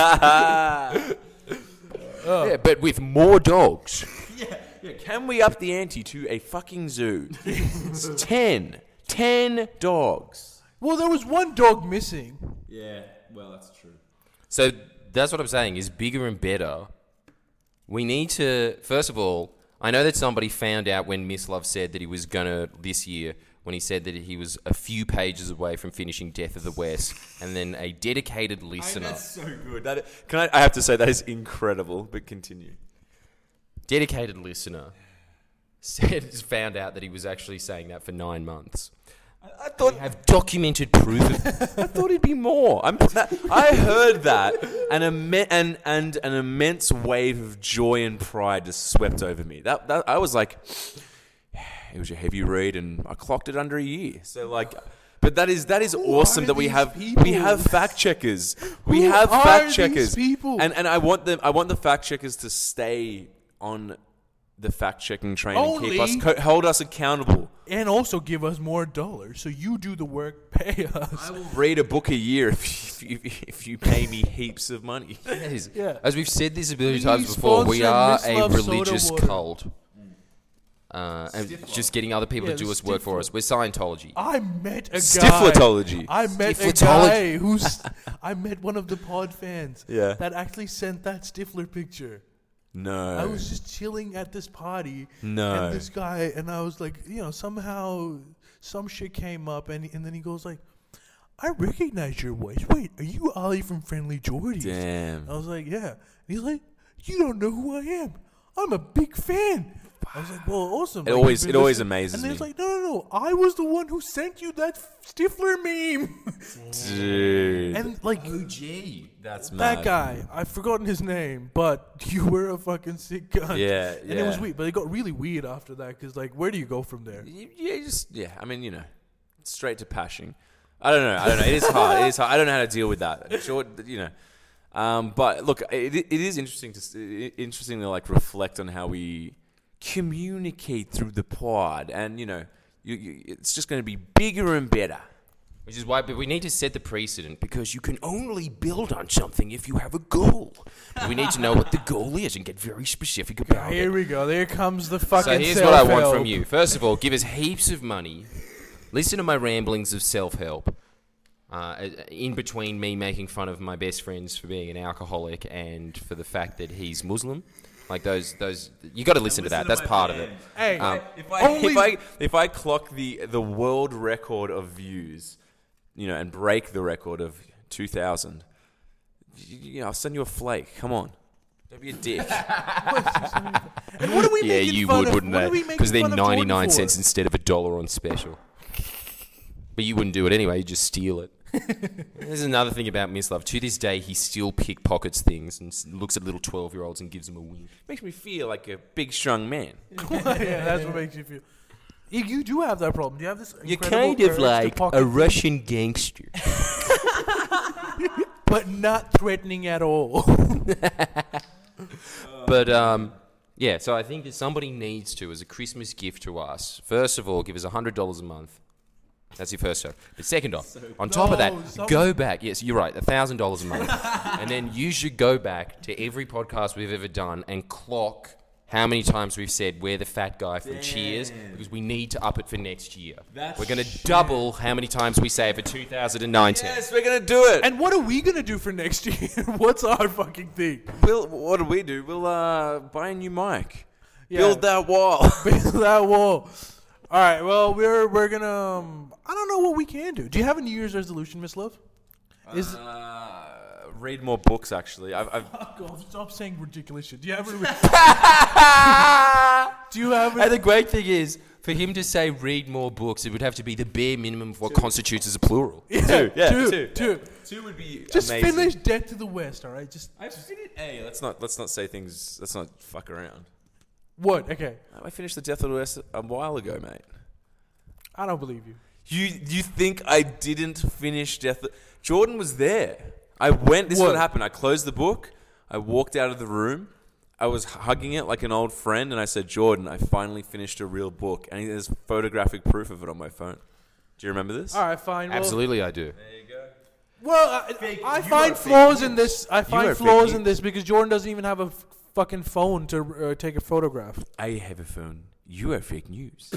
Yeah, but with more dogs. Yeah, can we up the ante to a fucking zoo? It's 10 dogs. Well, there was one dog missing. Yeah, well, that's true. So that's what I'm saying, is bigger and better. We need to, first of all, I know that somebody found out when Miss Love said that he was going to, this year, when he said that he was a few pages away from finishing Death of the West, and then a dedicated listener. That's so good. I have to say, that is incredible, but continue. Dedicated listener found out that he was actually saying that for 9 months. I thought We have documented proof of it. I thought it'd be more. I heard that, and an immense wave of joy and pride just swept over me. That I was like, it was a heavy read, and I clocked it under a year. So like, but that is awesome that we have fact checkers. We have fact checkers, and I want the fact checkers to stay on the fact-checking train and keep us hold us accountable. And also give us more dollars. So you do the work, pay us. I will read a book a year if you pay me heaps of money. Yeah. As we've said this a billion times before, we are a religious cult. And just getting other people to do us work for us. We're Scientology. I met a guy. Stiflotology. I met a Stiflotology. guy I met one of the pod fans. Yeah. That actually sent that Stifler picture. No. I was just chilling at this party. No. And this guy, and I was like, somehow some shit came up, and then he goes like, I recognize your voice. Wait, are you Ollie from Friendly Jordies? Damn. I was like, yeah. And he's like, you don't know who I am. I'm a big fan. I was like, well, awesome. It Like, always you've been listening. amazes And then me. it's like, no, I was the one who sent you that Stifler meme. Dude. And like OG. That's mad. that guy, I've forgotten his name, but you were a fucking sick guy. Yeah, And it was weird, but it got really weird after that because like, where do you go from there? Yeah. I mean, straight to pashing. I don't know. It is hard. I don't know how to deal with that. Short, but look, it is interesting to like reflect on how we communicate through the pod, and it's just going to be bigger and better. Which is why, but we need to set the precedent because you can only build on something if you have a goal. And we need to know what the goal is and get very specific about Here it. we go. There comes the fucking. So here's what I want self-help. from you. First of all, give us heaps of money. Listen to my ramblings of self-help. In between me making fun of my best friends for being an alcoholic and for the fact that he's Muslim. Like those, you got to listen to that. That's part of it. Hey, If I clock the world record of views, and break the record of 2,000, I'll send you a flake. Come on, don't be a dick. and what are we Yeah, making you fun would, of? wouldn't What are they? we making Because they're fun of Jordan 99 for? cents instead of $1 on special. But you wouldn't do it anyway. You just steal it. There's another thing about Mislove. To this day, he still pickpockets things and looks at little 12-year-olds and gives them a wink. Makes me feel like a big, strong man. Yeah, that's what makes you feel. You do have that problem. Do you have this? You're incredible kind of courage to like pocket a things, Russian gangster. but not threatening at all. But, yeah, so I think that somebody needs to, as a Christmas gift to us, first of all, give us $100 a month. That's your first step. But second off, on top of that, go back. Yes, you're right, $1,000 a month. And then you should go back to every podcast we've ever done and clock how many times we've said we're the fat guy from Cheers, because we need to up it for next year. We're going to double how many times we say it for 2019. Yes, we're gonna do it. And what are we gonna do for next year? What's our fucking thing? What do we do? We'll buy a new mic. Yeah. Build that wall. Build that wall. All right. Well, we're gonna. I don't know what we can do. Do you have a New Year's resolution, Miss Love? Is Read more books. Actually, I've God, stop saying ridiculous shit. Do you have a? Do you have? And the great thing is, for him to say read more books, it would have to be the bare minimum of what constitutes as a plural. Two. two would be Just amazing. finish Death to the West. All right. Hey, let's not say things. Let's not fuck around. What? Okay. I finished the Death of the West a while ago, mate. I don't believe you. You think I didn't finish Death? Jordan was there. I went. This is what happened. I closed the book. I walked out of the room. I was hugging it like an old friend, and I said, "Jordan, I finally finished a real book." And there's photographic proof of it on my phone. Do you remember this? All right. Fine. Well, Absolutely, I do. There you go. Well, I find flaws in this. I are find fake flaws in news. this because Jordan doesn't even have a fucking phone to take a photograph. I have a phone. You are fake news.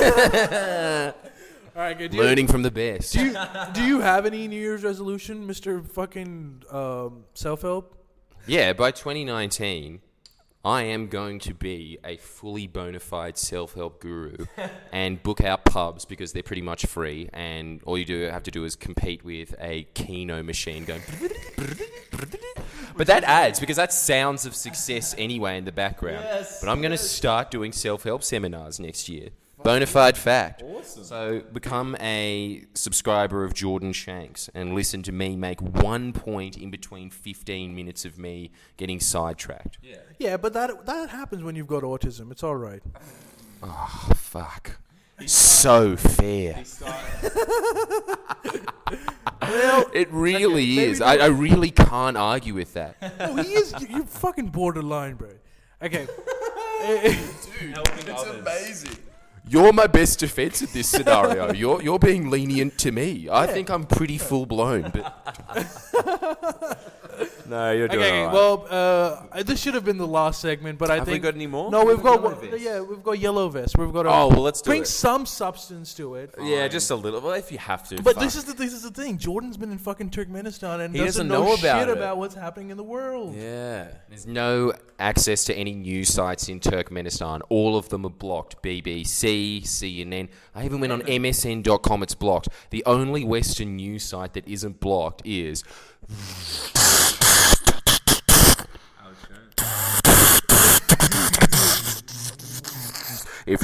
All right, good. Learning from the best. Do you have any New Year's resolution, Mr. fucking self-help? Yeah, by 2019, I am going to be a fully bona fide self-help guru and book out pubs because they're pretty much free, and all you have to do is compete with a Keno machine going. But that adds, because that's sounds of success anyway in the background. But I'm going to start doing self-help seminars next year. Bona fide fact. Awesome. So become a subscriber of Jordan Shanks and listen to me make 1 point in between 15 minutes of me getting sidetracked. Yeah, but that happens when you've got autism. It's all right. Oh, fuck. So fair. Well, It really maybe is. I really can't argue with that. no, he is. You're fucking borderline, bro. Okay. It's amazing. You're my best defense in this scenario. You're being lenient to me. I think I'm pretty full blown, but No, you're doing Okay, all right. well, this should have been the last segment, but I Have we think got any more? no, we've got Yellow one, Vest. yeah, we've got Yellow Vest. We've got to Oh, well, let's do bring it. some substance to it. Yeah, just a little. Well, if you have to. But fuck. this is the thing. Jordan's been in fucking Turkmenistan and He doesn't doesn't know know about shit it. about what's happening in the world. Yeah. there's no access to any news sites in Turkmenistan. All of them are blocked. BBC, CNN. I even went on MSN.com. It's blocked. The only Western news site that isn't blocked is...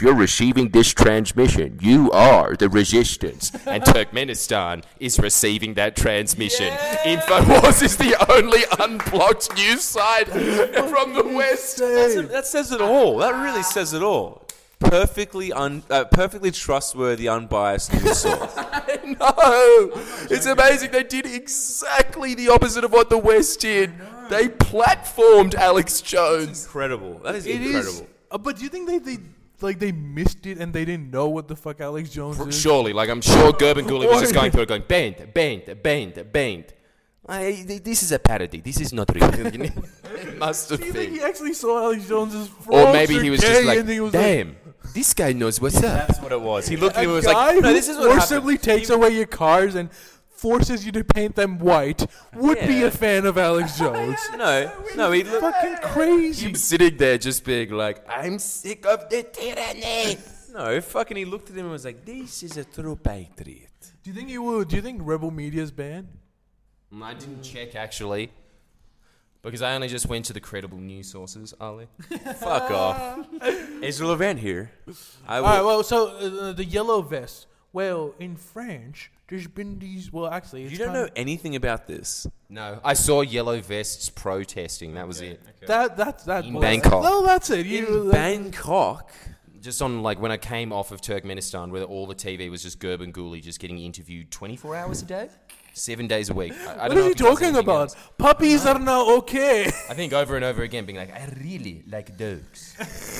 if you're receiving this transmission, you are the resistance. And Turkmenistan is receiving that transmission. InfoWars is the only unblocked news site from the West. That says it all. That really says it all. Perfectly trustworthy, unbiased news source. No, it's amazing. They did exactly the opposite of what the West did. They platformed Alex Jones. Incredible. That is It incredible. is. But do you think they missed it and they didn't know what the fuck Alex Jones is? Surely, like I'm sure Gerben Gulli was just going through it going, banned. This is a parody. This is not real. It must have Do you think been. he actually saw Alex Jones's Or maybe he was just gay like, and he was damn, this guy knows what's up. That's what it was. He looked at a him and was guy like, no, who this is what forcibly happened. takes away your cars and forces you to paint them white would be Yeah. a fan of Alex Jones. No, he looked. Fucking crazy. Him sitting there just being like, I'm sick of the tyranny. No, fucking he looked at him and was like, this is a true patriot. Do you think he would? Do you think Rebel Media's banned? I didn't check actually. Because I only just went to the credible news sources, Ali. Fuck off. Is Levant here? I All right. will. Well, so the yellow vest. Well, in French, there's been these. Well, actually, it's You don't kinda- know anything about this. No, I saw yellow vests protesting. That was it. That's In Bangkok. No, that's it. In Bangkok. Just on like when I came off of Turkmenistan, where all the TV was just Gerben Gulli just getting interviewed 24 hours a day, 7 days a week. I What don't are know you if he does talking anything about? else. Puppies are not okay. I think over and over again, being like, I really like dogs.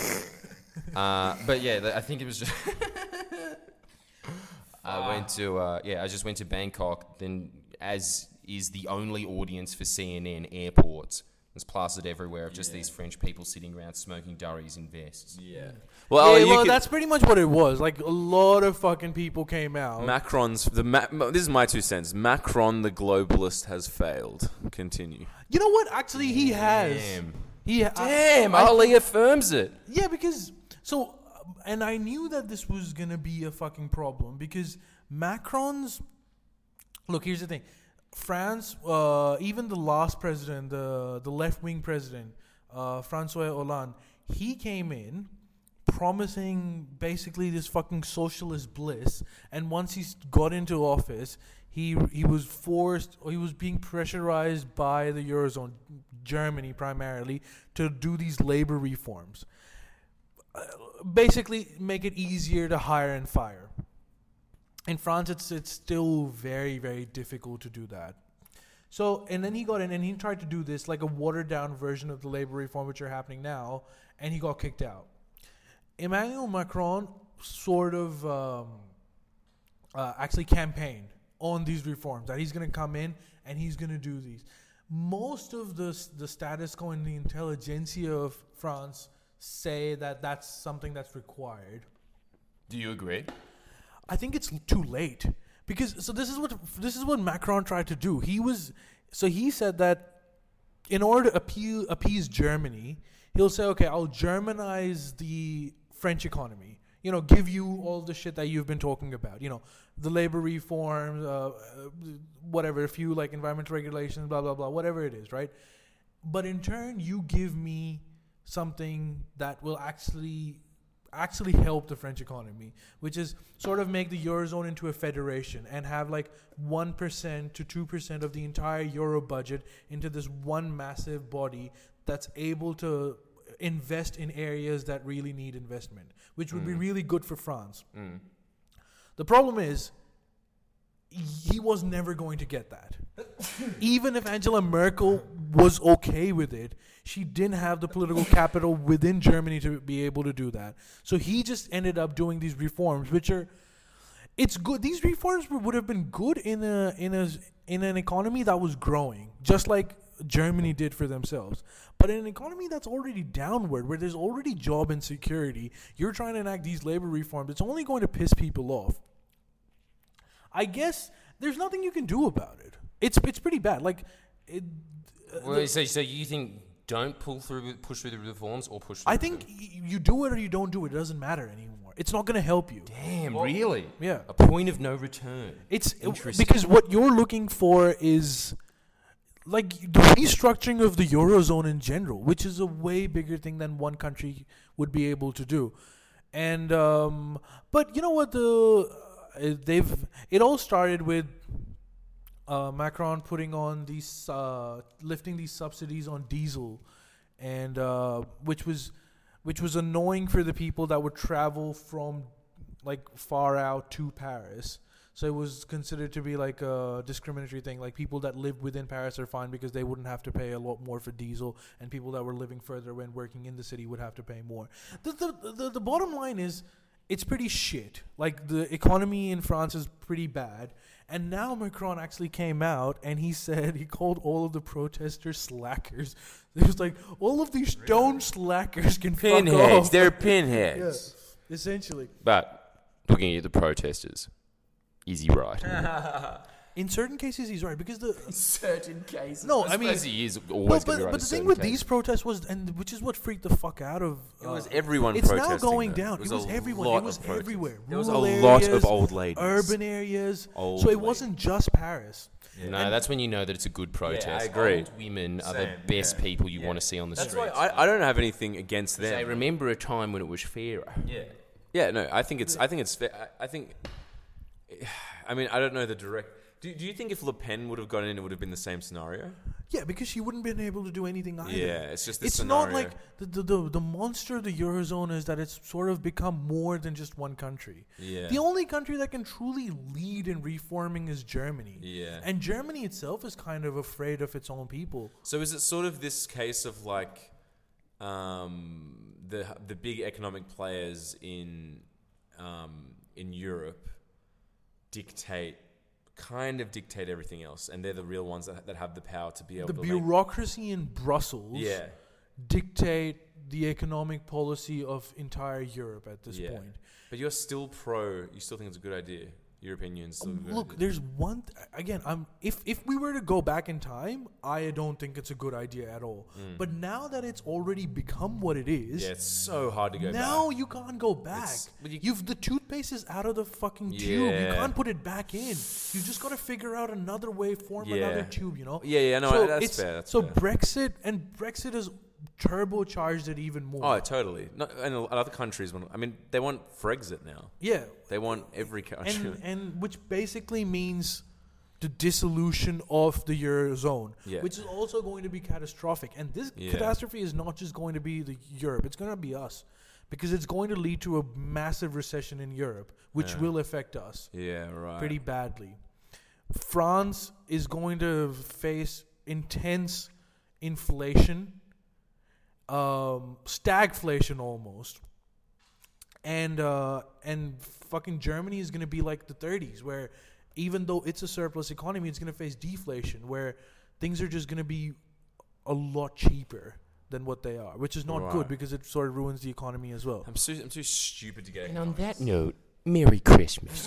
But yeah, I think it was just. I just went to Bangkok. Then, as is the only audience for CNN airports, it's plastered everywhere of just these French people sitting around smoking durries in vests. Yeah. Well, you can- that's pretty much what it was. Like a lot of fucking people came out. Macron's this is my 2 cents. Macron, the globalist, has failed. Continue. You know what? Actually, he has. Damn. Damn, Ali affirms it. Yeah, because and I knew that this was gonna be a fucking problem because Macron's. Look, here's the thing. France, even the last president, the left-wing president, François Hollande, he came in promising basically this fucking socialist bliss, and once he got into office, he was being pressurized by the Eurozone, Germany primarily, to do these labor reforms. Basically, make it easier to hire and fire. In France, it's still very, very difficult to do that. So, and then he got in and he tried to do this like a watered down version of the labor reform which are happening now, and he got kicked out. Emmanuel Macron sort of actually campaigned on these reforms, that he's going to come in and he's going to do these. Most of the status quo and the intelligentsia of France say that that's something that's required. Do you agree? I think it's too late because this is what Macron tried to do. He said that in order to appease Germany, he'll say, okay, I'll Germanize the French economy. You know, give you all the shit that you've been talking about. You know, the labor reforms, whatever, a few like environmental regulations, blah blah blah, whatever it is, right? But in turn, you give me something that will actually help the French economy, which is sort of make the Eurozone into a federation and have like 1% to 2% of the entire Euro budget into this one massive body that's able to invest in areas that really need investment, which would be really good for France. The problem is, he was never going to get that. Even if Angela Merkel was okay with it, she didn't have the political capital within Germany to be able to do that. So he just ended up doing these reforms, which are, it's good. These reforms would have been good in an economy that was growing, just like Germany did for themselves. But in an economy that's already downward, where there's already job insecurity, you're trying to enact these labor reforms. It's only going to piss people off. I guess there's nothing you can do about it. It's pretty bad. Like, So you think don't push through the reforms or push through I think you do it or you don't do it. It doesn't matter anymore. It's not going to help you. Damn, really? Yeah. A point of no return. It's Interesting. because what you're looking for is like the restructuring of the Eurozone in general, which is a way bigger thing than one country would be able to do. And but you know what, it all started with Macron putting on these lifting these subsidies on diesel, and which was annoying for the people that would travel from like far out to Paris. So it was considered to be like a discriminatory thing. Like people that lived within Paris are fine because they wouldn't have to pay a lot more for diesel, and people that were living further when working in the city would have to pay more. The bottom line is, it's pretty shit. Like the economy in France is pretty bad. And now Macron actually came out and he called all of the protesters slackers. It was like, all of these stone slackers can fuck Pinheads. off. They're pinheads. Yeah, essentially. But looking at the protesters, is he right? In certain cases, he's right because the certain cases. No, I mean, he is no, always but, going to be right. but the thing with these protests was, and which is what freaked the fuck out of. It was everyone It's protesting. now going though. down. It was everyone. It was everywhere. There was a Rural lot areas, of old ladies. urban areas. Old So it ladies. wasn't just Paris. No, that's when you know that it's a good protest. I agree. Old women are the Same, best yeah. people you want to see on the That's streets. why I don't have anything against them. They remember a time when it was fairer. Yeah, no, I think it's fair. I think. I mean, I don't know the direct. Do you think if Le Pen would have gone in, it would have been the same scenario? Yeah, because she wouldn't been able to do anything either. Yeah, it's just this It's scenario. not like the monster of the Eurozone is that it's sort of become more than just one country. Yeah. The only country that can truly lead in reforming is Germany. Yeah. And Germany itself is kind of afraid of its own people. So is it sort of this case of like the big economic players in Europe dictate everything else, and they're the real ones that have the power to be able The to bureaucracy in Brussels Yeah. dictate the economic policy of entire Europe at this Yeah. point. But you're still you still think it's a good idea. European Union's still a good Look, idea. there's one again. If we were to go back in time, I don't think it's a good idea at all. But now that it's already become what it is, Yeah, it's so hard to go now back. you can't go back. But You've the toothpaste is out of the fucking tube. You Yeah. can't put it back in. You just got to figure out another way, form Yeah. another tube. You know. Yeah, no, So that's it's- fair. That's so fair. Brexit has turbocharged it even more. Oh, totally. And other countries want. I mean, they want Frexit now. Yeah. They want every country. And which basically means the dissolution of the Eurozone, Yeah. which is also going to be catastrophic. And this Yeah. catastrophe is not just going to be the Europe; it's going to be us, because it's going to lead to a massive recession in Europe, which will affect us Yeah, right. pretty badly. France is going to face intense inflation, stagflation almost. And fucking Germany is going to be like the 30s, where even though it's a surplus economy, it's going to face deflation, where things are just going to be a lot cheaper than what they are, which is not Right. good because it sort of ruins the economy as well. I'm too stupid to get. And on that note, Merry Christmas.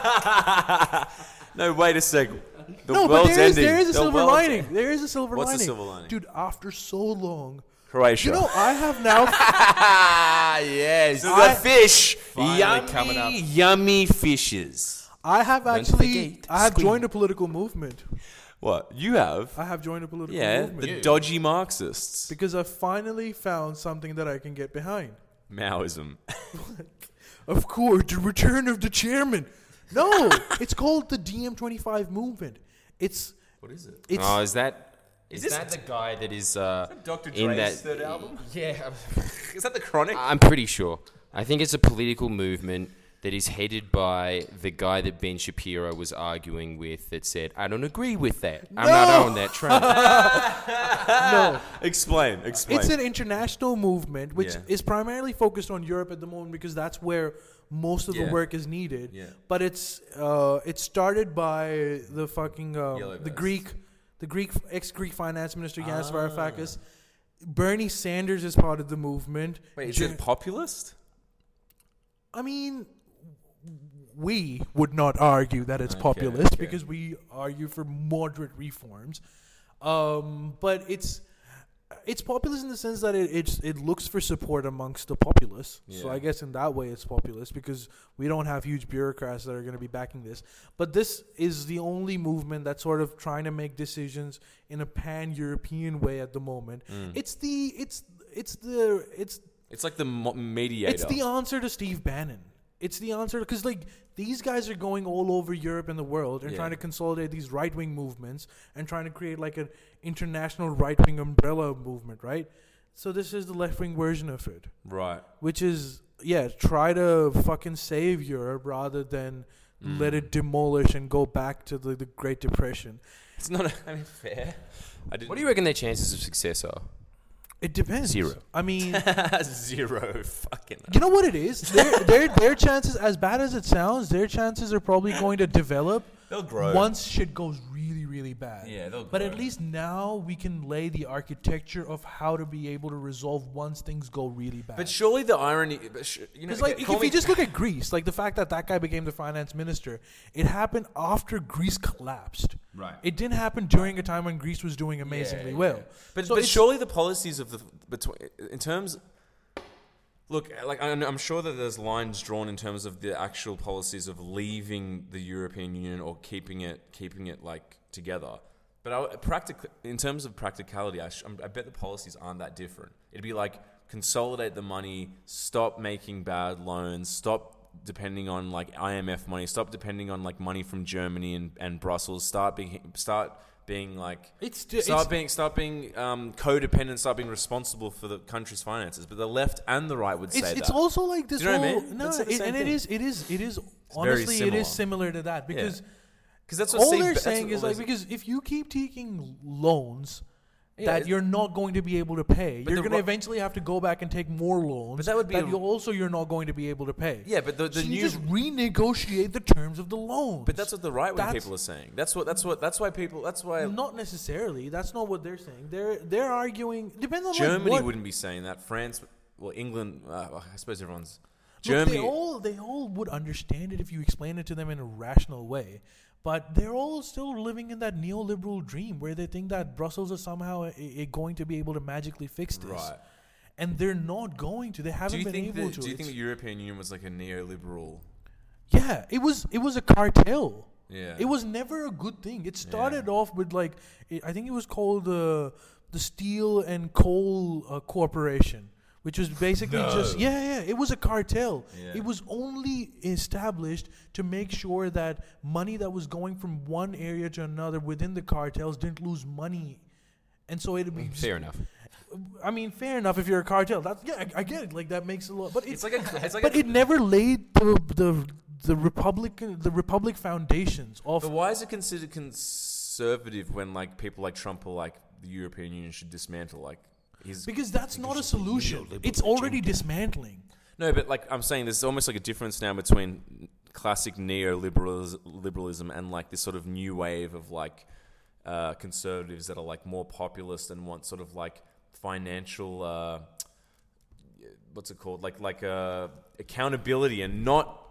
No, wait a second. The No, but world's there is ending. a The silver world's lining. ending. There is a silver What's the lining. silver lining? Dude, after so long, Croatia. you know, I have now Yes. the fish. Finally coming up. Yummy fishes. I have Don't actually forget, I have squeeze. joined a political movement. What? You have? I have joined a political Yeah, movement the dodgy Marxists. because I finally found something that I can get behind. Maoism. Of course, the return of the chairman. No, it's called the DM25 movement. It's What is it? it's Oh, is that this- the guy that is Dr. in that third album? Yeah, Is that the Chronic? I'm pretty sure. I think it's a political movement that is headed by the guy that Ben Shapiro was arguing with that said, I don't agree with that. I'm not on that train. no. Explain. It's an international movement which Yeah. is primarily focused on Europe at the moment because that's where most of the Yeah. work is needed. Yeah. But it's started by the fucking Yellow the vest. Greek ex-Greek finance minister Yanis Varoufakis. Bernie Sanders is part of the movement. Wait, is it populist? I mean, we would not argue that it's Okay, populist okay. because we argue for moderate reforms. But it's populist in the sense that it looks for support amongst the populace. So Yeah. I guess in that way it's populist because we don't have huge bureaucrats that are going to be backing this. But this is the only movement that's sort of trying to make decisions in a pan-European way at the moment. Mm. It's It's like the mediator. It's the answer to Steve Bannon. It's the answer because like these guys are going all over Europe and the world and trying to consolidate these right-wing movements and trying to create like an international right-wing umbrella movement, right? So this is the left-wing version of it, Right. which is try to fucking save Europe rather than let it demolish and go back to the Great Depression. It's not. Fair. What do you reckon their chances of success are? It depends. 0. I mean, 0. Fucking. you know what it is? Their chances, as bad as it sounds, their chances are probably going to develop. They'll grow. Once shit goes really, really bad. Yeah, they'll But grow. at least now we can lay the architecture of how to be able to resolve once things go really bad. But surely the irony, Because like, if you just look at Greece, like the fact that guy became the finance minister, it happened after Greece collapsed. Right. It didn't happen during a time when Greece was doing amazingly well. But So but it's- surely the policies of in terms. Look, like I'm sure that there's lines drawn in terms of the actual policies of leaving the European Union or keeping it like together. But in terms of practicality, I bet the policies aren't that different. It'd be like consolidate the money, stop making bad loans, stop depending on like IMF money, stop depending on like money from Germany and Brussels, start being like start being codependent, start being responsible for the country's finances. But the left and the right would say that. It's also like this. Do you know what I whole, mean? No, It's the same and thing. it is very honestly it is similar. similar to that because that's what all Steve- they're that's saying what is all like those- because if you keep taking loans Yeah, that it's- you're not going to be able to pay, But you're the going to ri- eventually have to go back and take more loans. But that would be a- you're not going to be able to pay. Yeah, but the so you new just renegotiate the terms of the loans. But that's what the right wing That's- people are saying. That's why Not necessarily. That's not what they're saying. They're arguing. Depends on Germany like what, wouldn't be saying that. France, England. I suppose everyone's Look, Germany. they all would understand it if you explain it to them in a rational way. But they're all still living in that neoliberal dream where they think that Brussels is somehow going to be able to magically fix this. Right. And they're not going to. They Do haven't you been think able that, to. do you think It's- the European Union was like a neoliberal? Yeah, it was a cartel. Yeah. It was never a good thing. It started off with like I think it was called the Steel and Coal Corporation, which was basically just it was a cartel. Yeah. It was only established to make sure that money that was going from one area to another within the cartels didn't lose money, and so it'd be Fair enough. I mean, fair enough if you're a cartel. That's I get it. Like that makes a lot, but It's like a. but it never laid the Republic foundations of. But why is it considered conservative when like people like Trump are like the European Union should dismantle like his? Because that's not a solution. It's already dismantling. No, but like I'm saying, there's almost like a difference now between classic neoliberalism and like this sort of new wave of like conservatives that are like more populist and want sort of like financial what's it called like accountability and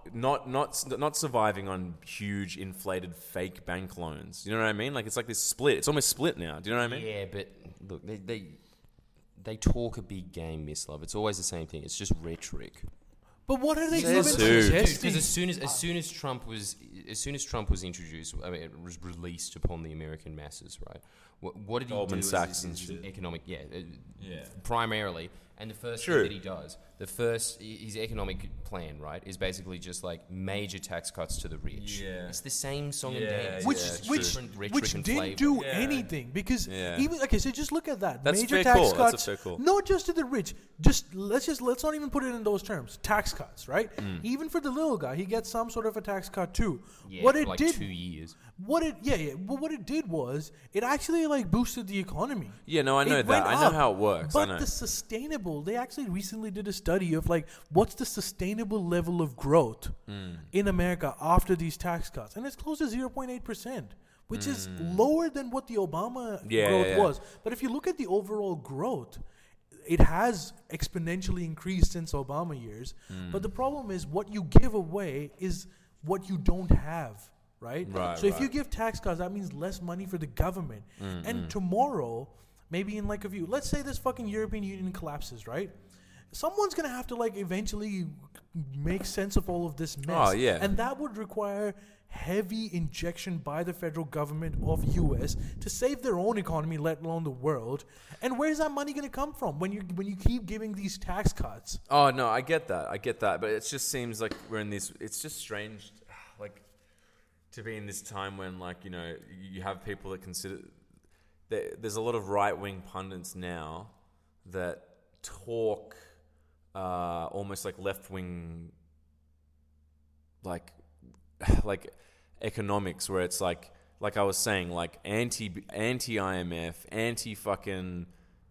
not surviving on huge inflated fake bank loans. You know what I mean? Like it's like this split. It's almost split now. Do you know what I mean? Yeah, but look, they talk a big game, Miss Love. It's always the same thing. It's just rhetoric. But what are they Says even who? suggesting? Because as soon as Trump was introduced, I mean, it was released upon the American masses, right? What did he Goldman do? Sachs as and his shit. economic, primarily, and the first True. thing that he does, his economic plan, right, is basically just like major tax cuts to the rich. Yeah. It's the same song and Yeah, dance, which just which different rhetoric which and didn't flavor. do Yeah. anything because Yeah. even so just look at that That's major fair tax call. That's a cuts fair call. not just to the rich let's not even put it in those terms, tax cuts, right? Even for the little guy he gets some sort of a tax cut too. Yeah, What for it like did 2 years. but what it did was it actually like boosted the economy. Yeah, no, I know It that. went I know up. how it works. I But know. they actually recently did a study of like what's the sustainable level of growth in America after these tax cuts, and it's close to 0.8%, which is lower than what the Obama growth was. But if you look at the overall growth, it has exponentially increased since Obama years. But the problem is what you give away is what you don't have. Right? Right, So if you right. give tax cuts, that means less money for the government. And tomorrow, maybe in like a few, let's say this fucking European Union collapses, right? Someone's gonna have to like eventually make sense of all of this mess. Oh, yeah. And that would require heavy injection by the federal government of US to save their own economy, let alone the world. And where's that money going to come from when you keep giving these tax cuts? Oh no, I get that, but it just seems like we're in this. It's just strange, like, to be in this time when, like, you know, you have people that consider. There's a lot of right-wing pundits now that talk almost like left-wing, like economics, where it's like I was saying, like anti IMF, anti fucking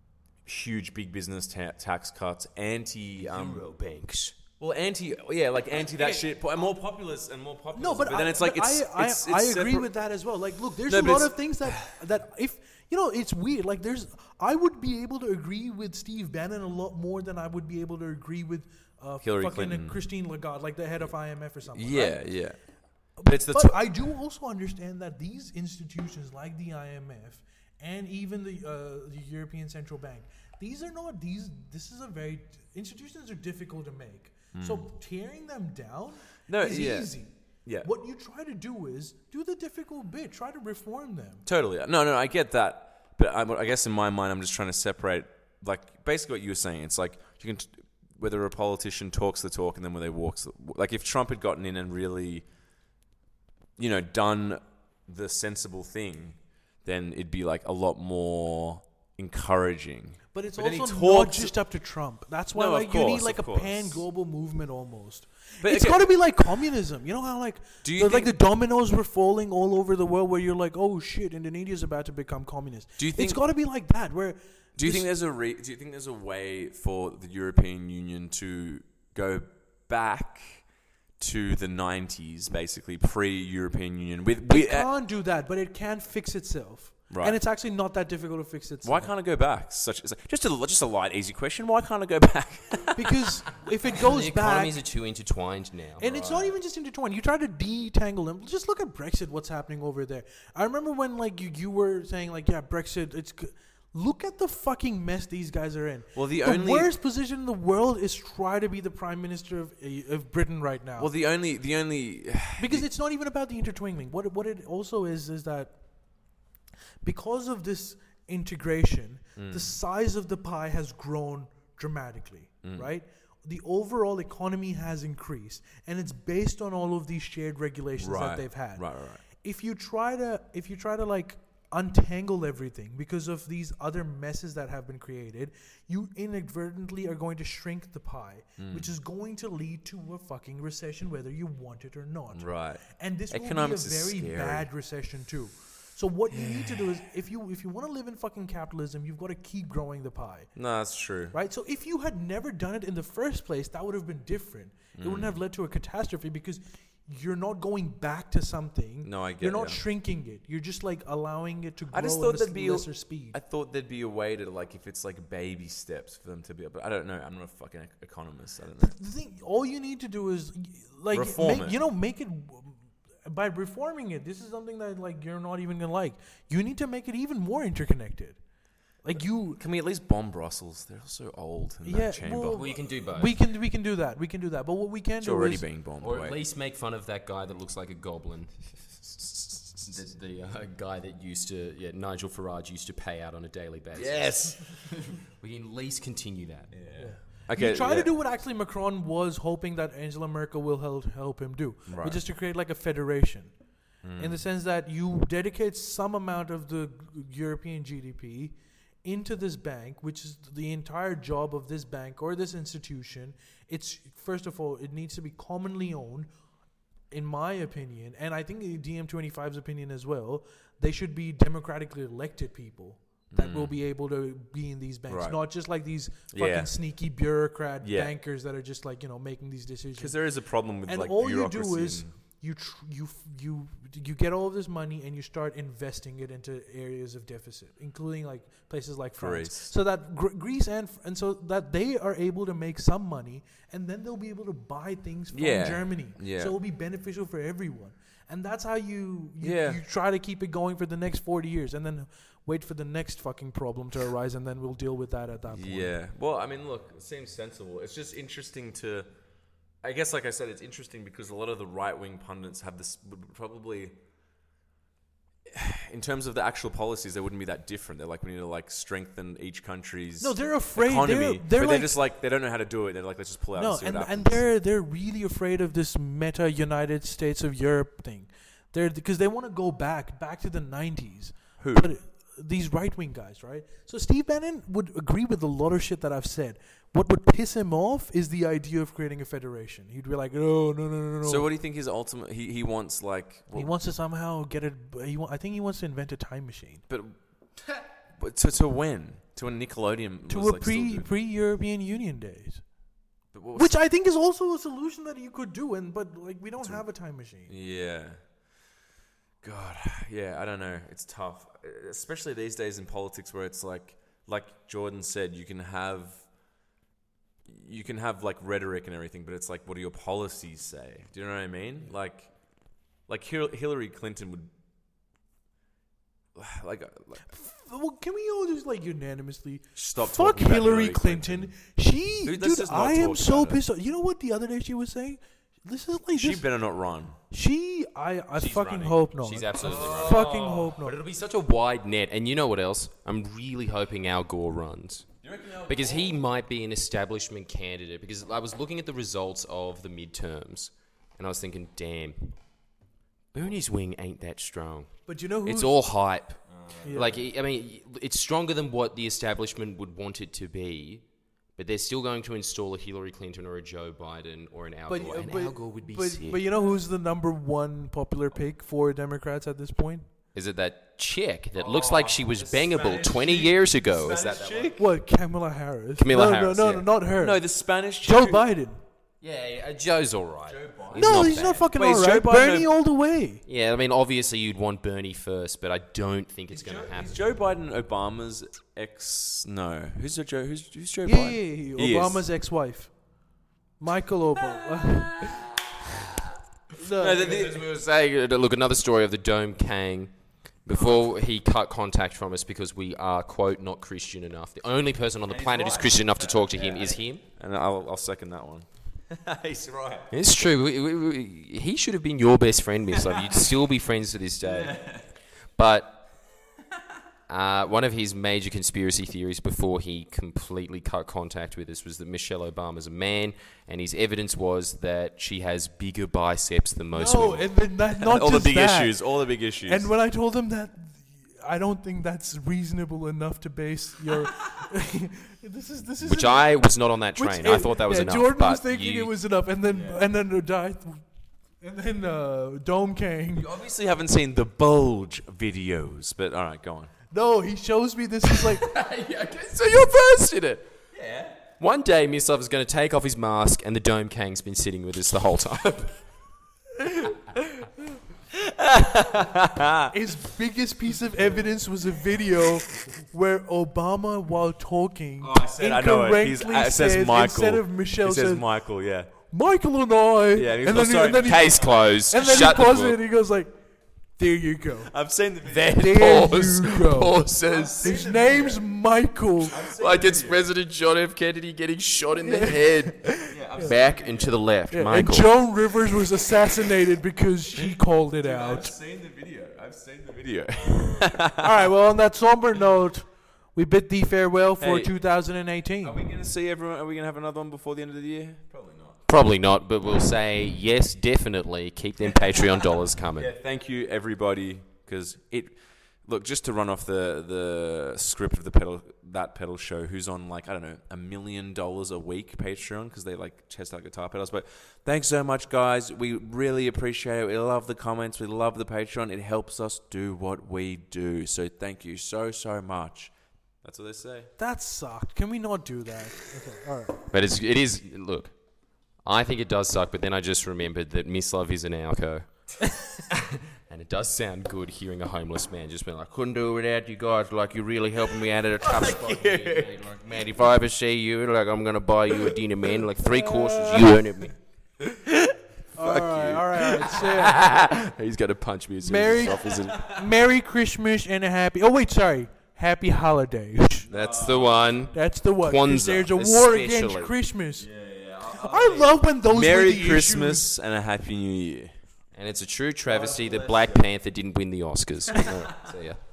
huge big business tax cuts, anti Euro banks. well, anti that shit, but more populist. No, but then it's like I agree with that as well. Like, look, there's a lot of things that if you know, it's weird. Like, I would be able to agree with Steve Bannon a lot more than I would be able to agree with Hillary fucking Clinton. Christine Lagarde, like the head of IMF or something. Yeah, right? yeah. But it's the But I do also understand that these institutions like the IMF and even the European Central Bank, these are not these. This is a very institutions are difficult to make. So tearing them down is easy. Yeah. What you try to do is do the difficult bit. Try to reform them. Totally. No, I get that. But I guess in my mind, I'm just trying to separate, like, basically what you were saying. It's like, you can, whether a politician talks the talk and then when they walks, like, if Trump had gotten in and really, you know, done the sensible thing, then it'd be, like, a lot more encouraging. But it's then he also not talks- just up to Trump. That's why No, of like you need course, like a of course. pan-global movement almost. But It's okay- got to be like communism. You know how like Do you like the think- dominoes were falling all over the world, where you're like, oh shit, Indonesia's about to become communist. Do you It's think- got to be like that. Where Do you this- think there's a way for the European Union to go back to the 90s, basically pre-European Union? it can't do that, but it can fix itself. Right. And it's actually not that difficult to fix itself. Why can't it go back? Just a light, easy question. Why can't it go back? Because if it goes The back, economies are too intertwined now. and it's not even just intertwined. You try to detangle them. Just look at Brexit. What's happening over there? I remember when like you were saying like, yeah, Brexit. Look at the fucking mess these guys are in. Well, the worst position in the world is try to be the prime minister of Britain right now. Well, the only because it's not even about the intertwining. What it also is that because of this integration, the size of the pie has grown dramatically, right? The overall economy has increased, and it's based on all of these shared regulations that they've had. Right. If you try to like untangle everything because of these other messes that have been created, you inadvertently are going to shrink the pie, which is going to lead to a fucking recession, whether you want it or not. Right. And this Economics will be a is very scary. bad recession too. So what you need to do is, if you want to live in fucking capitalism, you've got to keep growing the pie, No, that's true. right? So if you had never done it in the first place, that would have been different. It wouldn't have led to a catastrophe because you're not going back to something. No, I get You're not ya. shrinking it. You're just like allowing it to grow I just at thought a there'd be a- lesser speed. I thought there'd be a way to, like, if it's like baby steps for them to be. But I don't know. I'm not a fucking economist. I don't know. The thing, all you need to do is like Reform it. make it by reforming it. This is something that like you're not even gonna like. You need to make it even more interconnected. Like you, Can we at least bomb Brussels? They're so old in Yeah, that chamber. Well, you can do both. we can do that. We can do that. But what we can it's do already is being bombed. Or away. at least make fun of that guy that looks like a goblin. the guy that used to, Nigel Farage used to pay out on a daily basis. Yes. We can at least continue that. Okay. you try to do what actually Macron was hoping that Angela Merkel will help him do, Right. which is to create like a federation, in the sense that you dedicate some amount of the European GDP into this bank, which is the entire job of this bank or this institution. It's first of all, it needs to be commonly owned, in my opinion, and I think DM25's opinion as well. They should be democratically elected people that will be able to be in these banks, Right. not just like these fucking Yeah. sneaky bureaucrat Yeah. bankers that are just like making these decisions. Because there is a problem with And like all you bureaucracy. do is and- you get all of this money and you start investing it into areas of deficit, including like places like France, Greece. so that Greece and so that they are able to make some money, and then they'll be able to buy things from Yeah. Germany. Yeah. So it'll be beneficial for everyone, and that's how you Yeah. try to keep it going for the next 40 years, and then wait for the next fucking problem to arise, and then we'll deal with that at that point. Yeah. Well, I mean, look, it seems sensible. It's just interesting to I guess, like I said, it's interesting because a lot of the right-wing pundits have this probably, in terms of the actual policies, they wouldn't be that different. They're like, we need to like strengthen each country's they're afraid. economy, They're but like, they're just like they don't know how to do it. They're like, let's just pull out. no, and see what and happens. they're really afraid of this meta United States of Europe thing. Because they want to go back to the 90s. Who? But these right-wing guys, right? So Steve Bannon would agree with a lot of shit that I've said. What would piss him off is the idea of creating a federation. He'd be like, no. So what do you think his ultimate? He wants like. He wants to somehow get it. I think he wants to invent a time machine. But to when? To when Nickelodeon To was a like still good. pre-European Union days. But what was- Which I think is also a solution that you could do, but like we don't have a time machine. Yeah. God, yeah, I don't know. It's tough, especially these days in politics, where it's like Jordan said, you can have like rhetoric and everything, but it's like, what do your policies say? Do you know what I mean? Like Hillary Clinton would, like Well, can we all just like unanimously stop fuck talking about Hillary Clinton? She, Dude, let's dude, just not I am talk so about it. pissed off. You know what the other day she was saying? This is like she this. better not run. I She's fucking running. hope not. She's absolutely running. fucking hope But not. it'll be such a wide net. And you know what else? I'm really hoping Al Gore runs. Because he might be an establishment candidate. Because I was looking at the results of the midterms, and I was thinking, damn, Bernie's wing ain't that strong. But you know who's It's all hype. yeah. Like, I mean, it's stronger than what the establishment would want it to be. But they're still going to install a Hillary Clinton or a Joe Biden or an Al Gore. And Al Gore would be sick. but you know who's the number one popular pick for Democrats at this point? Is it that chick that looks like she was bangable 20 years ago? Is that one? What? Kamala Harris. Kamala no, Harris, No, yeah. no, not her. No, the Spanish Joe chick- Biden. Yeah, Joe's all right. He's bad. not fucking Wait, is alright. Joe Biden Bernie a- all the way. Yeah, I mean, obviously you'd want Bernie first, but I don't think it's going to happen. Is Joe Biden Obama's ex? No, who's Joe? Who's Joe Yeah, Biden? He is. Obama's ex-wife, Michael Obama. No, As we were saying, look, another story of the Dome Kang. Before he cut contact from us because we are, quote, not Christian enough. The only person on the planet who's Christian enough to talk to him is him. and I'll second that one. He's right. It's true. He should have been your best friend, Miss Love. You'd still be friends to this day. But one of his major conspiracy theories before he completely cut contact with us was that Michelle Obama's a man, and his evidence was that she has bigger biceps than most No, women. and then that, not all just the big that. issues. All the big issues. And when I told him that, I don't think that's reasonable enough to base your. this is Which I was not on that which- train. I thought that was yeah, enough. Jordan but was thinking you- it was enough, and then Dome King. you obviously haven't seen the Bulge videos, but all right, go on. No, he shows me this. He's like, Yeah, okay, so you're first in it. Yeah. One day, Miss Love is going to take off his mask, and the Dome Kang's been sitting with us the whole time. his biggest piece of evidence was a video where Obama, while talking, incorrectly It says says, Michael. instead of Michelle, It says says Michael. Yeah. Michael and I. Yeah, and then he Case closed. and then Shut he the pauses book. it and he goes like, there you go. I've seen the video. Then There pause. you go. Pauses. His name's Michael. Like it's President John F. Kennedy getting shot in the head. Back and to the left, Yeah, and Michael. Joan Rivers was assassinated because she called it out. seen the video. I've seen the video. All right, well, on that somber note, we bid thee farewell for Hey, 2018. Are we going to see everyone? Are we going to have another one before the end of the year? Probably not. Probably not, but we'll say yes, definitely. Keep them Patreon dollars coming. Yeah, thank you everybody, because it. Look, just to run off the script of that pedal show, who's on like, I don't know, $1 million a week Patreon because they like test out guitar pedals. But thanks so much, guys. We really appreciate it. We love the comments. We love the Patreon. It helps us do what we do. So thank you so much. That's what they say. That sucked. Can we not do that? Okay, all right. But it is, look, I think it does suck, but then I just remembered that Miss Love is an alco. And it does sound good hearing a homeless man just being like, couldn't do it without you guys, like you're really helping me out at a tough spot here, mate. Like, man, if I ever see you, like I'm going to buy you a dinner, man, like 3 courses, you earn it, man. All right. So, He's going to punch me as soon Merry- as he's off, isn't he? Merry Christmas and a happy... Oh, wait, sorry. Happy holidays. That's the one. That's the one. 'Cause Kwanzaa, there's a war against especially. Christmas. I love when those were Merry the Christmas and a Happy New Year. And it's a true travesty that Black Panther didn't win the Oscars. See ya.